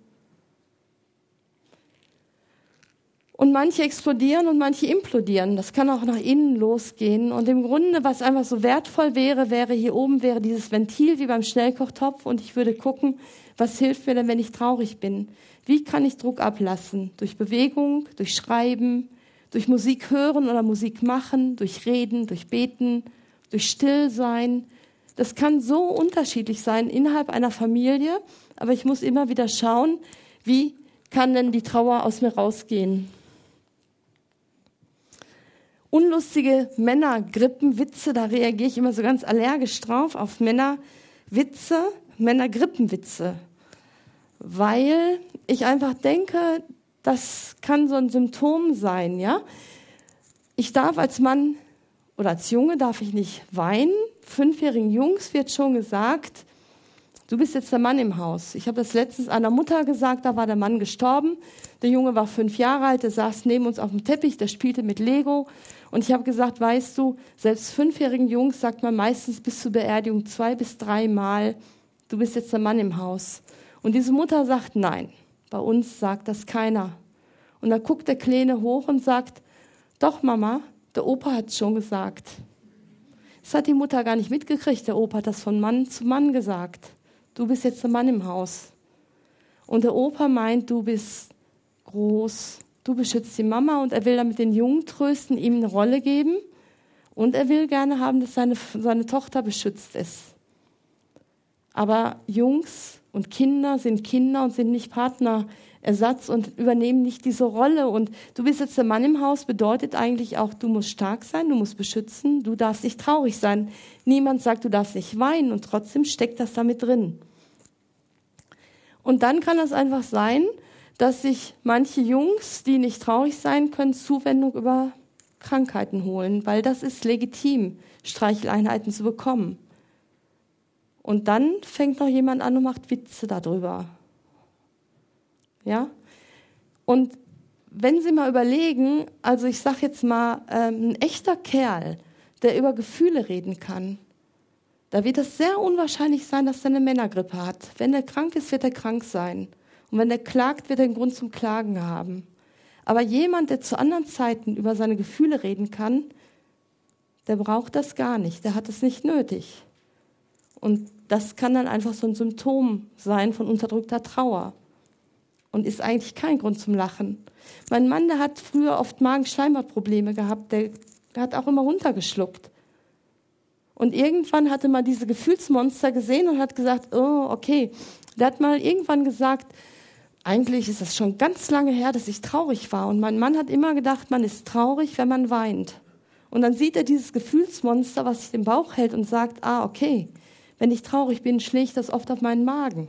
Und manche explodieren und manche implodieren. Das kann auch nach innen losgehen. Und im Grunde, was einfach so wertvoll wäre, wäre hier oben wäre dieses Ventil wie beim Schnellkochtopf. Und ich würde gucken, was hilft mir denn, wenn ich traurig bin? Wie kann ich Druck ablassen? Durch Bewegung, durch Schreiben, durch Musik hören oder Musik machen, durch Reden, durch Beten, durch Stillsein. Das kann so unterschiedlich sein innerhalb einer Familie. Aber ich muss immer wieder schauen, wie kann denn die Trauer aus mir rausgehen? Unlustige Männergrippenwitze, da reagiere ich immer so ganz allergisch drauf, auf Männerwitze, Männergrippenwitze. Weil ich einfach denke, das kann so ein Symptom sein, ja. Ich darf als Mann oder als Junge darf ich nicht weinen. Fünfjährigen Jungs wird schon gesagt, du bist jetzt der Mann im Haus. Ich habe das letztens einer Mutter gesagt, da war der Mann gestorben. Der Junge war fünf Jahre alt, der saß neben uns auf dem Teppich, der spielte mit Lego. Und ich habe gesagt, weißt du, selbst fünfjährigen Jungs sagt man meistens bis zur Beerdigung zwei bis drei Mal, du bist jetzt der Mann im Haus. Und diese Mutter sagt, nein, bei uns sagt das keiner. Und dann guckt der Kleine hoch und sagt, doch Mama, der Opa hat es schon gesagt. Das hat die Mutter gar nicht mitgekriegt, der Opa hat das von Mann zu Mann gesagt. Du bist jetzt der Mann im Haus. Und der Opa meint, du bist groß, du beschützt die Mama und er will damit den Jungen trösten, ihm eine Rolle geben und er will gerne haben, dass seine, seine Tochter beschützt ist. Aber Jungs und Kinder sind Kinder und sind nicht Partnerersatz und übernehmen nicht diese Rolle. Und du bist jetzt der Mann im Haus, bedeutet eigentlich auch, du musst stark sein, du musst beschützen, du darfst nicht traurig sein. Niemand sagt, du darfst nicht weinen und trotzdem steckt das damit drin. Und dann kann es einfach sein, dass sich manche Jungs, die nicht traurig sein können, Zuwendung über Krankheiten holen, weil das ist legitim, Streicheleinheiten zu bekommen. Und dann fängt noch jemand an und macht Witze darüber. Ja? Und wenn Sie mal überlegen, also ich sage jetzt mal, ähm, ein echter Kerl, der über Gefühle reden kann, da wird es sehr unwahrscheinlich sein, dass er eine Männergrippe hat. Wenn er krank ist, wird er krank sein. Und wenn er klagt, wird er einen Grund zum Klagen haben. Aber jemand, der zu anderen Zeiten über seine Gefühle reden kann, der braucht das gar nicht. Der hat es nicht nötig. Und das kann dann einfach so ein Symptom sein von unterdrückter Trauer. Und ist eigentlich kein Grund zum Lachen. Mein Mann, der hat früher oft Magenschleimhautprobleme gehabt. Der, der hat auch immer runtergeschluckt. Und irgendwann hatte man diese Gefühlsmonster gesehen und hat gesagt, oh, okay. Der hat mal irgendwann gesagt, eigentlich ist das schon ganz lange her, dass ich traurig war. Und mein Mann hat immer gedacht, man ist traurig, wenn man weint. Und dann sieht er dieses Gefühlsmonster, was sich im Bauch hält und sagt, ah, okay, wenn ich traurig bin, schlägt das oft auf meinen Magen.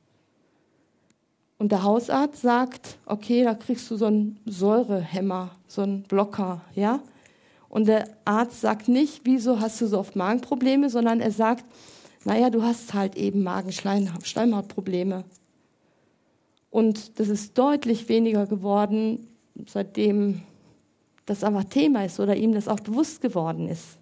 Und der Hausarzt sagt, okay, da kriegst du so einen Säurehemmer, so einen Blocker, ja. Und der Arzt sagt nicht, wieso hast du so oft Magenprobleme, sondern er sagt, naja, du hast halt eben Magenschleimhautprobleme. Und das ist deutlich weniger geworden, seitdem das einfach Thema ist oder ihm das auch bewusst geworden ist.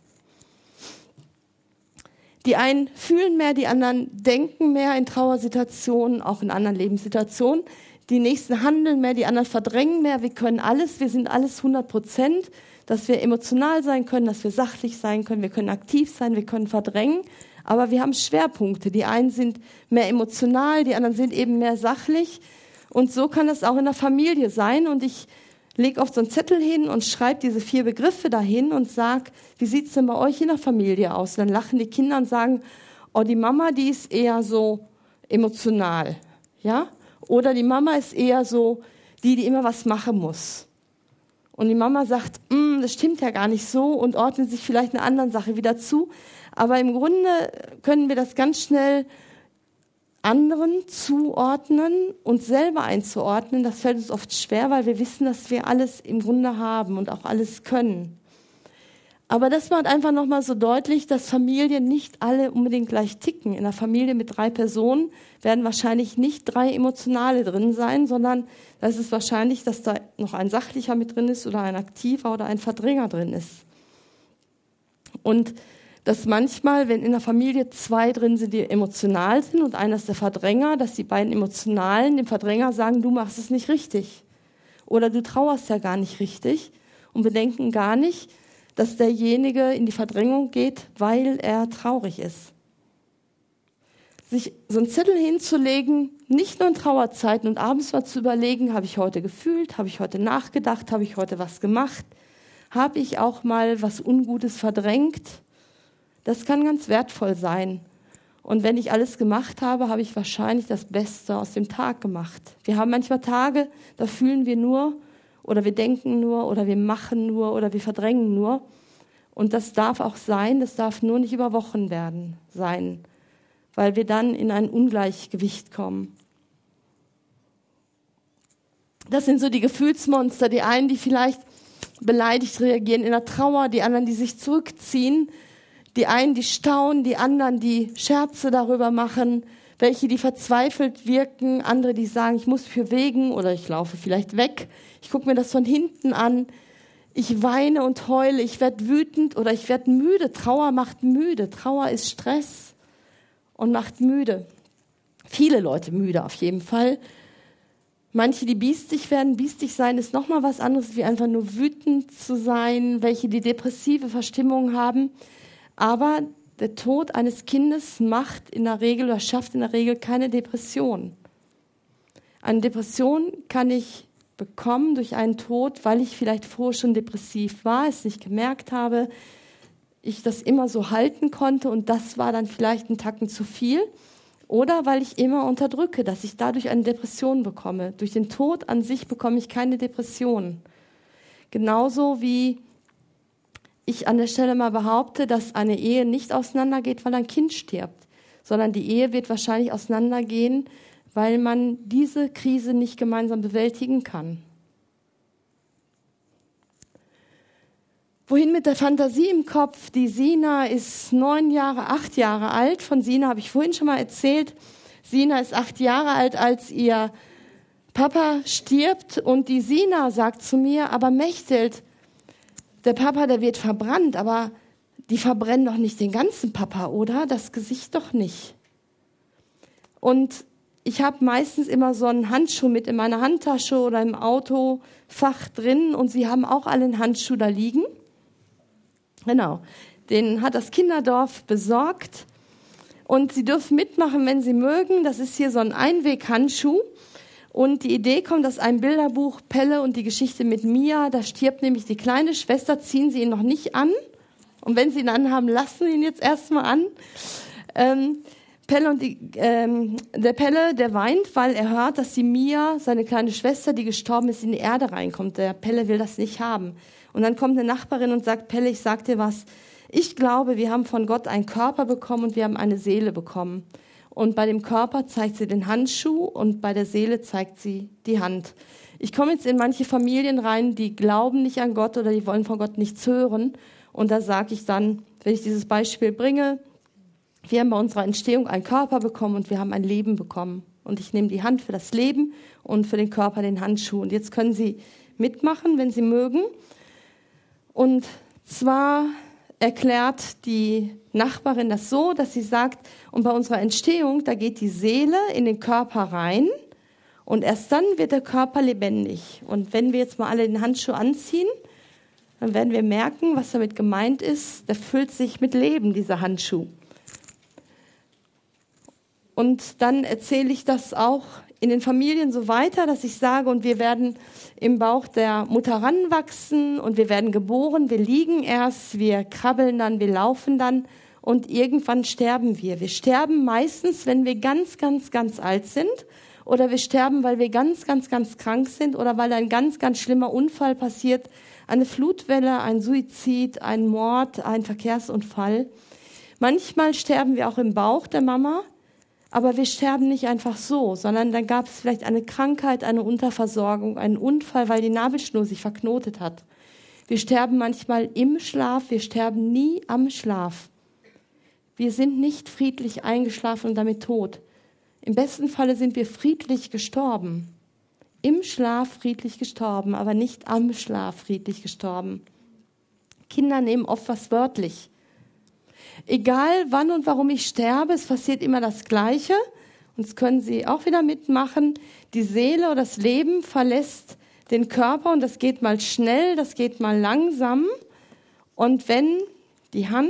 Die einen fühlen mehr, die anderen denken mehr in Trauersituationen, auch in anderen Lebenssituationen. Die nächsten handeln mehr, die anderen verdrängen mehr. Wir können alles, wir sind alles hundert Prozent, dass wir emotional sein können, dass wir sachlich sein können, wir können aktiv sein, wir können verdrängen. Aber wir haben Schwerpunkte. Die einen sind mehr emotional, die anderen sind eben mehr sachlich. Und so kann es auch in der Familie sein. Und ich lege oft so einen Zettel hin und schreibe diese vier Begriffe dahin und sage, wie sieht es denn bei euch in der Familie aus? Und dann lachen die Kinder und sagen, oh, die Mama, die ist eher so emotional. Ja? Oder die Mama ist eher so die, die immer was machen muss. Und die Mama sagt, das stimmt ja gar nicht so und ordnet sich vielleicht einer anderen Sache wieder zu. Aber im Grunde können wir das ganz schnell anderen zuordnen und selber einzuordnen. Das fällt uns oft schwer, weil wir wissen, dass wir alles im Grunde haben und auch alles können. Aber das macht einfach nochmal so deutlich, dass Familien nicht alle unbedingt gleich ticken. In einer Familie mit drei Personen werden wahrscheinlich nicht drei Emotionale drin sein, sondern das ist wahrscheinlich, dass da noch ein Sachlicher mit drin ist oder ein Aktiver oder ein Verdränger drin ist. Und dass manchmal, wenn in der Familie zwei drin sind, die emotional sind und einer ist der Verdränger, dass die beiden Emotionalen dem Verdränger sagen, du machst es nicht richtig. Oder du trauerst ja gar nicht richtig. Und wir denken gar nicht, dass derjenige in die Verdrängung geht, weil er traurig ist. Sich so einen Zettel hinzulegen, nicht nur in Trauerzeiten und abends mal zu überlegen, habe ich heute gefühlt, habe ich heute nachgedacht, habe ich heute was gemacht, habe ich auch mal was Ungutes verdrängt. Das kann ganz wertvoll sein. Und wenn ich alles gemacht habe, habe ich wahrscheinlich das Beste aus dem Tag gemacht. Wir haben manchmal Tage, da fühlen wir nur oder wir denken nur oder wir machen nur oder wir verdrängen nur. Und das darf auch sein, das darf nur nicht über Wochen werden, sein, weil wir dann in ein Ungleichgewicht kommen. Das sind so die Gefühlsmonster, die einen, die vielleicht beleidigt reagieren in der Trauer, die anderen, die sich zurückziehen, die einen, die staunen, die anderen, die Scherze darüber machen, welche, die verzweifelt wirken, andere, die sagen, ich muss mich bewegen oder ich laufe vielleicht weg, ich gucke mir das von hinten an, ich weine und heule, ich werde wütend oder ich werde müde. Trauer macht müde, Trauer ist Stress und macht müde. Viele Leute müde auf jeden Fall. Manche, die biestig werden, biestig sein ist nochmal was anderes, wie einfach nur wütend zu sein, welche, die depressive Verstimmung haben. Aber der Tod eines Kindes macht in der Regel oder schafft in der Regel keine Depression. Eine Depression kann ich bekommen durch einen Tod, weil ich vielleicht vorher schon depressiv war, es nicht gemerkt habe, ich das immer so halten konnte und das war dann vielleicht ein Tacken zu viel. Oder weil ich immer unterdrücke, dass ich dadurch eine Depression bekomme. Durch den Tod an sich bekomme ich keine Depression. Genauso wie ich an der Stelle mal behaupte, dass eine Ehe nicht auseinandergeht, weil ein Kind stirbt, sondern die Ehe wird wahrscheinlich auseinandergehen, weil man diese Krise nicht gemeinsam bewältigen kann. Wohin mit der Fantasie im Kopf? Die Sina ist neun Jahre, acht Jahre alt. Von Sina habe ich vorhin schon mal erzählt. Sina ist acht Jahre alt, als ihr Papa stirbt. Und die Sina sagt zu mir, aber Mechthild, der Papa, der wird verbrannt, aber die verbrennen doch nicht den ganzen Papa, oder? Das Gesicht doch nicht. Und ich habe meistens immer so einen Handschuh mit in meiner Handtasche oder im Autofach drin. Und sie haben auch alle einen Handschuh da liegen. Genau, den hat das Kinderdorf besorgt und Sie dürfen mitmachen, wenn Sie mögen. Das ist hier so ein Einweghandschuh und die Idee kommt aus einem Bilderbuch Pelle und die Geschichte mit Mia. Da stirbt nämlich die kleine Schwester, ziehen Sie ihn noch nicht an und wenn Sie ihn anhaben, lassen Sie ihn jetzt erstmal an. Ähm, Pelle und die, ähm, der Pelle, der weint, weil er hört, dass die Mia, seine kleine Schwester, die gestorben ist, in die Erde reinkommt. Der Pelle will das nicht haben. Und dann kommt eine Nachbarin und sagt, Pelle, ich sag dir was. Ich glaube, wir haben von Gott einen Körper bekommen und wir haben eine Seele bekommen. Und bei dem Körper zeigt sie den Handschuh und bei der Seele zeigt sie die Hand. Ich komme jetzt in manche Familien rein, die glauben nicht an Gott oder die wollen von Gott nichts hören. Und da sage ich dann, wenn ich dieses Beispiel bringe, wir haben bei unserer Entstehung einen Körper bekommen und wir haben ein Leben bekommen. Und ich nehme die Hand für das Leben und für den Körper den Handschuh. Und jetzt können Sie mitmachen, wenn Sie mögen. Und zwar erklärt die Nachbarin das so, dass sie sagt, und bei unserer Entstehung, da geht die Seele in den Körper rein und erst dann wird der Körper lebendig. Und wenn wir jetzt mal alle den Handschuh anziehen, dann werden wir merken, was damit gemeint ist. Der füllt sich mit Leben, dieser Handschuh. Und dann erzähle ich das auch in den Familien so weiter, dass ich sage, und wir werden im Bauch der Mutter ranwachsen und wir werden geboren, wir liegen erst, wir krabbeln dann, wir laufen dann und irgendwann sterben wir. Wir sterben meistens, wenn wir ganz, ganz, ganz alt sind oder wir sterben, weil wir ganz, ganz, ganz krank sind oder weil ein ganz, ganz schlimmer Unfall passiert, eine Flutwelle, ein Suizid, ein Mord, ein Verkehrsunfall. Manchmal sterben wir auch im Bauch der Mama. Aber wir sterben nicht einfach so, sondern dann gab es vielleicht eine Krankheit, eine Unterversorgung, einen Unfall, weil die Nabelschnur sich verknotet hat. Wir sterben manchmal im Schlaf, wir sterben nie am Schlaf. Wir sind nicht friedlich eingeschlafen und damit tot. Im besten Falle sind wir friedlich gestorben. Im Schlaf friedlich gestorben, aber nicht am Schlaf friedlich gestorben. Kinder nehmen oft was wörtlich. Egal wann und warum ich sterbe, es passiert immer das Gleiche. Und das können Sie auch wieder mitmachen. Die Seele oder das Leben verlässt den Körper und das geht mal schnell, das geht mal langsam. Und wenn die Hand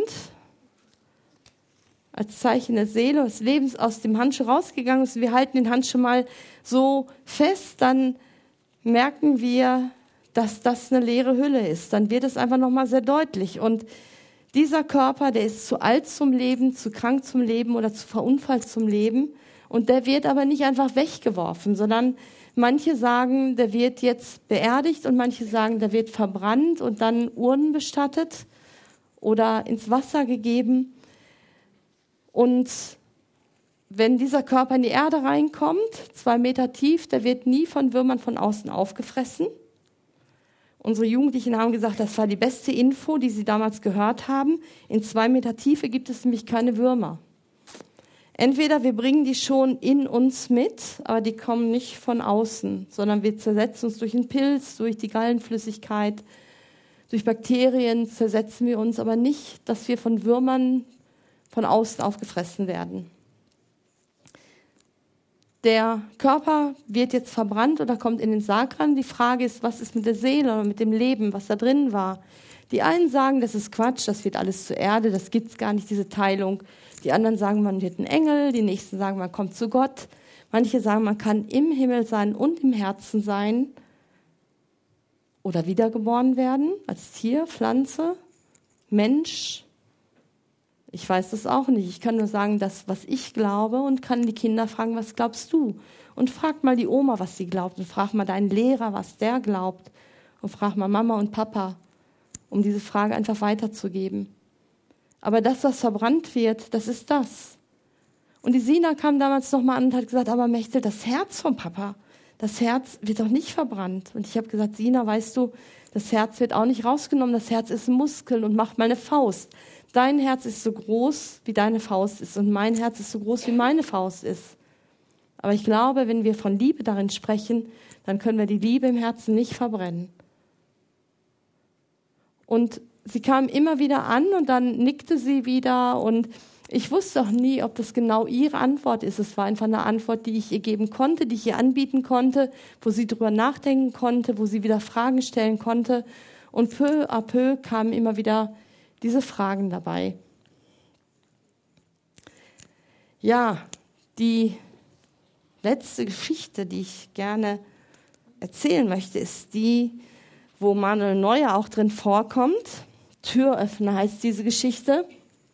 als Zeichen der Seele, des Lebens aus dem Handschuh rausgegangen ist, wir halten den Handschuh mal so fest, dann merken wir, dass das eine leere Hülle ist. Dann wird es einfach nochmal sehr deutlich. Und dieser Körper, der ist zu alt zum Leben, zu krank zum Leben oder zu verunfallt zum Leben. Und der wird aber nicht einfach weggeworfen, sondern manche sagen, der wird jetzt beerdigt und manche sagen, der wird verbrannt und dann Urnen bestattet oder ins Wasser gegeben. Und wenn dieser Körper in die Erde reinkommt, zwei Meter tief, der wird nie von Würmern von außen aufgefressen. Unsere Jugendlichen haben gesagt, das war die beste Info, die sie damals gehört haben. In zwei Meter Tiefe gibt es nämlich keine Würmer. Entweder wir bringen die schon in uns mit, aber die kommen nicht von außen, sondern wir zersetzen uns durch einen Pilz, durch die Gallenflüssigkeit, durch Bakterien zersetzen wir uns, aber nicht, dass wir von Würmern von außen aufgefressen werden. Der Körper wird jetzt verbrannt oder kommt in den Sarg ran. Die Frage ist, was ist mit der Seele oder mit dem Leben, was da drin war? Die einen sagen, das ist Quatsch, das wird alles zur Erde, das gibt es gar nicht, diese Teilung. Die anderen sagen, man wird ein Engel, die nächsten sagen, man kommt zu Gott. Manche sagen, man kann im Himmel sein und im Herzen sein oder wiedergeboren werden, als Tier, Pflanze, Mensch. Ich weiß das auch nicht. Ich kann nur sagen, das, was ich glaube und kann die Kinder fragen, was glaubst du? Und frag mal die Oma, was sie glaubt und frag mal deinen Lehrer, was der glaubt und frag mal Mama und Papa, um diese Frage einfach weiterzugeben. Aber das, was verbrannt wird, das ist das. Und die Sina kam damals nochmal an und hat gesagt, aber Mechtel, das Herz vom Papa, das Herz wird doch nicht verbrannt. Und ich habe gesagt, Sina, weißt du, das Herz wird auch nicht rausgenommen, das Herz ist ein Muskel und mach mal eine Faust. Dein Herz ist so groß, wie deine Faust ist und mein Herz ist so groß, wie meine Faust ist. Aber ich glaube, wenn wir von Liebe darin sprechen, dann können wir die Liebe im Herzen nicht verbrennen. Und sie kam immer wieder an und dann nickte sie wieder und ich wusste auch nie, ob das genau ihre Antwort ist. Es war einfach eine Antwort, die ich ihr geben konnte, die ich ihr anbieten konnte, wo sie drüber nachdenken konnte, wo sie wieder Fragen stellen konnte. Und peu à peu kamen immer wieder diese Fragen dabei. Ja, die letzte Geschichte, die ich gerne erzählen möchte, ist die, wo Manuel Neuer auch drin vorkommt. Türöffner heißt diese Geschichte.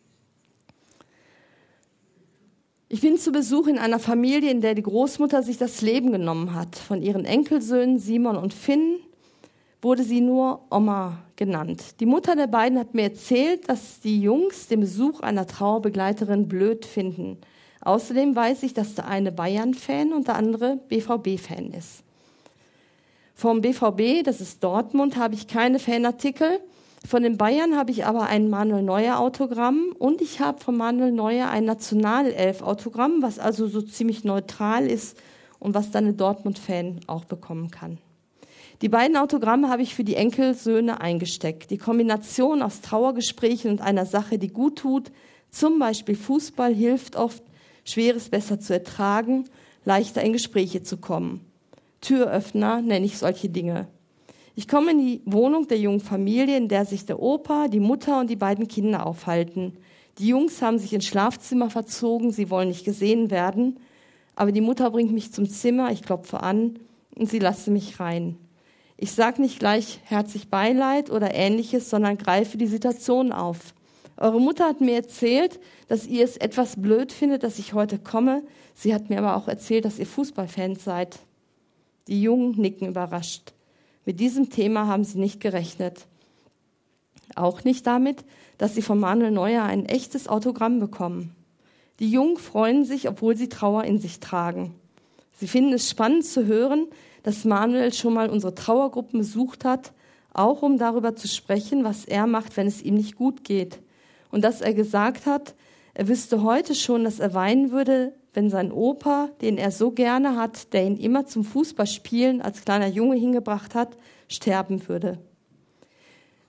Ich bin zu Besuch in einer Familie, in der die Großmutter sich das Leben genommen hat. Von ihren Enkelsöhnen Simon und Finn wurde sie nur Oma genannt. Die Mutter der beiden hat mir erzählt, dass die Jungs den Besuch einer Trauerbegleiterin blöd finden. Außerdem weiß ich, dass der eine Bayern-Fan und der andere B V B-Fan ist. Vom B V B, das ist Dortmund, habe ich keine Fanartikel. Von den Bayern habe ich aber ein Manuel Neuer Autogramm und ich habe von Manuel Neuer ein Nationalelf Autogramm, was also so ziemlich neutral ist und was dann ein Dortmund-Fan auch bekommen kann. Die beiden Autogramme habe ich für die Enkelsöhne eingesteckt. Die Kombination aus Trauergesprächen und einer Sache, die gut tut, zum Beispiel Fußball, hilft oft, Schweres besser zu ertragen, leichter in Gespräche zu kommen. Türöffner nenne ich solche Dinge. Ich komme in die Wohnung der jungen Familie, in der sich der Opa, die Mutter und die beiden Kinder aufhalten. Die Jungs haben sich ins Schlafzimmer verzogen, sie wollen nicht gesehen werden. Aber die Mutter bringt mich zum Zimmer, ich klopfe an und sie lassen mich rein. Ich sage nicht gleich herzlich Beileid oder Ähnliches, sondern greife die Situation auf. Eure Mutter hat mir erzählt, dass ihr es etwas blöd findet, dass ich heute komme. Sie hat mir aber auch erzählt, dass ihr Fußballfans seid. Die Jungen nicken überrascht. Mit diesem Thema haben sie nicht gerechnet. Auch nicht damit, dass sie von Manuel Neuer ein echtes Autogramm bekommen. Die Jungen freuen sich, obwohl sie Trauer in sich tragen. Sie finden es spannend zu hören, dass Manuel schon mal unsere Trauergruppen besucht hat, auch um darüber zu sprechen, was er macht, wenn es ihm nicht gut geht. Und dass er gesagt hat, er wüsste heute schon, dass er weinen würde, wenn sein Opa, den er so gerne hat, der ihn immer zum Fußballspielen als kleiner Junge hingebracht hat, sterben würde.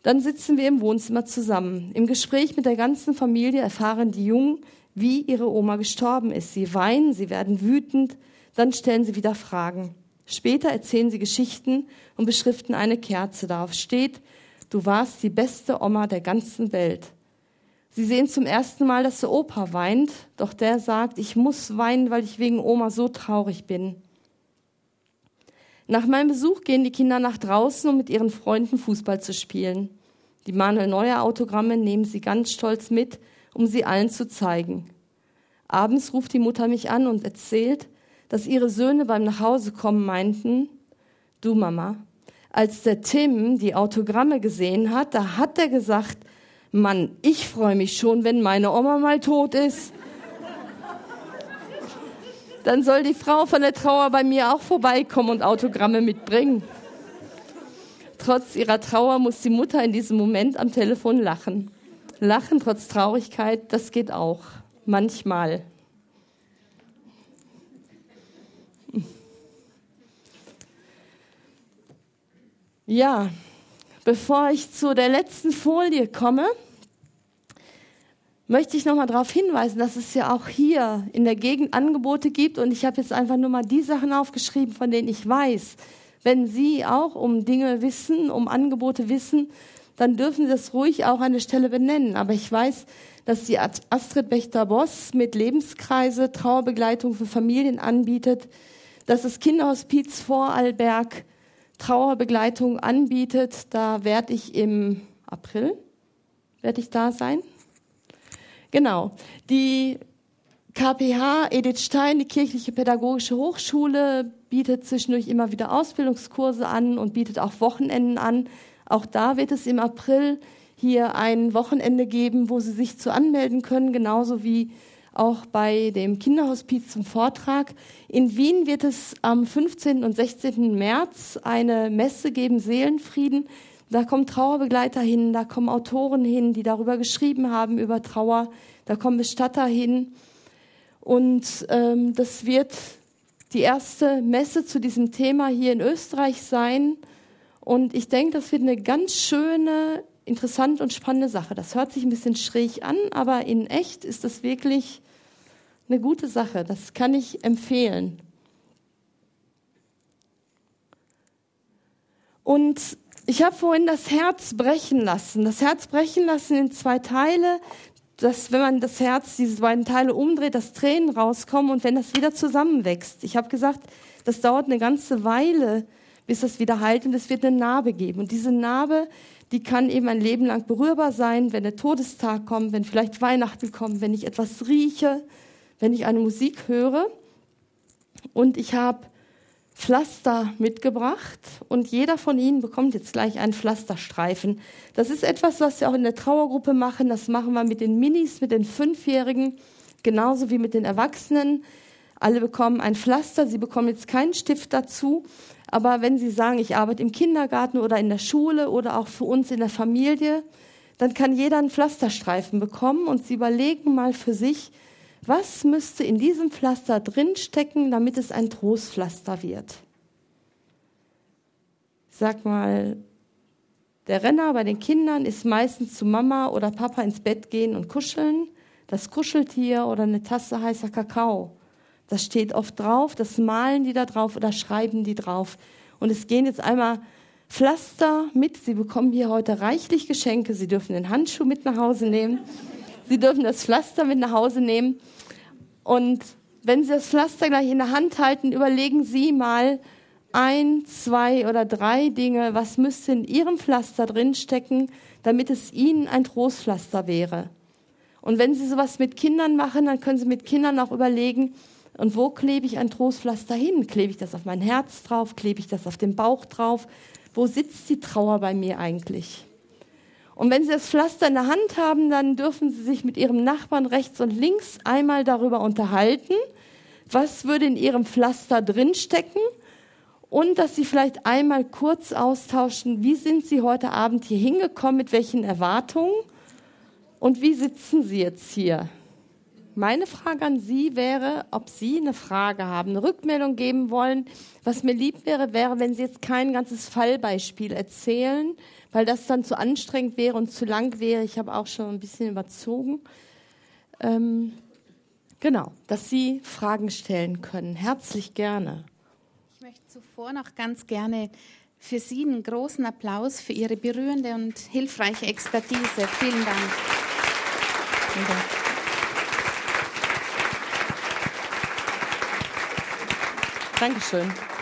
Dann sitzen wir im Wohnzimmer zusammen. Im Gespräch mit der ganzen Familie erfahren die Jungen, wie ihre Oma gestorben ist. Sie weinen, sie werden wütend, dann stellen sie wieder Fragen. Später erzählen sie Geschichten und beschriften eine Kerze. Darauf steht: Du warst die beste Oma der ganzen Welt. Sie sehen zum ersten Mal, dass der Opa weint, doch der sagt: Ich muss weinen, weil ich wegen Oma so traurig bin. Nach meinem Besuch gehen die Kinder nach draußen, um mit ihren Freunden Fußball zu spielen. Die Manuel Neuer Autogramme nehmen sie ganz stolz mit, um sie allen zu zeigen. Abends ruft die Mutter mich an und erzählt, dass ihre Söhne beim Nachhausekommen meinten: Du Mama, als der Tim die Autogramme gesehen hat, da hat er gesagt: Mann, ich freue mich schon, wenn meine Oma mal tot ist. Dann soll die Frau von der Trauer bei mir auch vorbeikommen und Autogramme mitbringen. Trotz ihrer Trauer muss die Mutter in diesem Moment am Telefon lachen. Lachen trotz Traurigkeit, das geht auch. Manchmal. Ja, bevor ich zu der letzten Folie komme, möchte ich noch mal darauf hinweisen, dass es ja auch hier in der Gegend Angebote gibt. Und ich habe jetzt einfach nur mal die Sachen aufgeschrieben, von denen ich weiß. Wenn Sie auch um Dinge wissen, um Angebote wissen, dann dürfen Sie das ruhig auch an der Stelle benennen. Aber ich weiß, dass die Astrid Bechter-Boss mit Lebenskreise Trauerbegleitung für Familien anbietet, dass das Kinderhospiz Vorarlberg Trauerbegleitung anbietet. Da werde ich im April, werde ich da sein. Genau. Die K P H Edith Stein, die Kirchliche Pädagogische Hochschule, bietet zwischendurch immer wieder Ausbildungskurse an und bietet auch Wochenenden an. Auch da wird es im April hier ein Wochenende geben, wo Sie sich zu anmelden können, genauso wie auch bei dem Kinderhospiz zum Vortrag. In Wien wird es am fünfzehnten und sechzehnten März eine Messe geben, Seelenfrieden. Da kommen Trauerbegleiter hin, da kommen Autoren hin, die darüber geschrieben haben, über Trauer. Da kommen Bestatter hin. Und ähm, das wird die erste Messe zu diesem Thema hier in Österreich sein. Und ich denke, das wird eine ganz schöne, interessante und spannende Sache. Das hört sich ein bisschen schräg an, aber in echt ist das wirklich eine gute Sache. Das kann ich empfehlen. Und ich habe vorhin das Herz brechen lassen. Das Herz brechen lassen in zwei Teile, dass, wenn man das Herz, diese beiden Teile umdreht, dass Tränen rauskommen und wenn das wieder zusammenwächst. Ich habe gesagt, das dauert eine ganze Weile, bis das wieder heilt und es wird eine Narbe geben. Und diese Narbe, die kann eben ein Leben lang berührbar sein, wenn der Todestag kommt, wenn vielleicht Weihnachten kommt, wenn ich etwas rieche, wenn ich eine Musik höre. Und ich habe Pflaster mitgebracht und jeder von Ihnen bekommt jetzt gleich einen Pflasterstreifen. Das ist etwas, was wir auch in der Trauergruppe machen. Das machen wir mit den Minis, mit den Fünfjährigen, genauso wie mit den Erwachsenen. Alle bekommen ein Pflaster. Sie bekommen jetzt keinen Stift dazu. Aber wenn Sie sagen, ich arbeite im Kindergarten oder in der Schule oder auch für uns in der Familie, dann kann jeder einen Pflasterstreifen bekommen und Sie überlegen mal für sich, was müsste in diesem Pflaster drinstecken, damit es ein Trostpflaster wird? Ich sag mal, der Renner bei den Kindern ist meistens zu Mama oder Papa ins Bett gehen und kuscheln. Das Kuscheltier oder eine Tasse heißer Kakao. Das steht oft drauf, das malen die da drauf oder schreiben die drauf. Und es gehen jetzt einmal Pflaster mit. Sie bekommen hier heute reichlich Geschenke. Sie dürfen den Handschuh mit nach Hause nehmen. Sie dürfen das Pflaster mit nach Hause nehmen. Und wenn Sie das Pflaster gleich in der Hand halten, überlegen Sie mal ein, zwei oder drei Dinge, was müsste in Ihrem Pflaster drinstecken, damit es Ihnen ein Trostpflaster wäre. Und wenn Sie sowas mit Kindern machen, dann können Sie mit Kindern auch überlegen, und wo klebe ich ein Trostpflaster hin? Klebe ich das auf mein Herz drauf? Klebe ich das auf den Bauch drauf? Wo sitzt die Trauer bei mir eigentlich? Und wenn Sie das Pflaster in der Hand haben, dann dürfen Sie sich mit Ihrem Nachbarn rechts und links einmal darüber unterhalten, was würde in Ihrem Pflaster drinstecken und dass Sie vielleicht einmal kurz austauschen, wie sind Sie heute Abend hier hingekommen, mit welchen Erwartungen und wie sitzen Sie jetzt hier? Meine Frage an Sie wäre, ob Sie eine Frage haben, eine Rückmeldung geben wollen. Was mir lieb wäre, wäre, wenn Sie jetzt kein ganzes Fallbeispiel erzählen, weil das dann zu anstrengend wäre und zu lang wäre. Ich habe auch schon ein bisschen überzogen. Ähm, genau, dass Sie Fragen stellen können. Herzlich gerne. Ich möchte zuvor noch ganz gerne für Sie einen großen Applaus für Ihre berührende und hilfreiche Expertise. Vielen Dank. Vielen Dank. Dankeschön.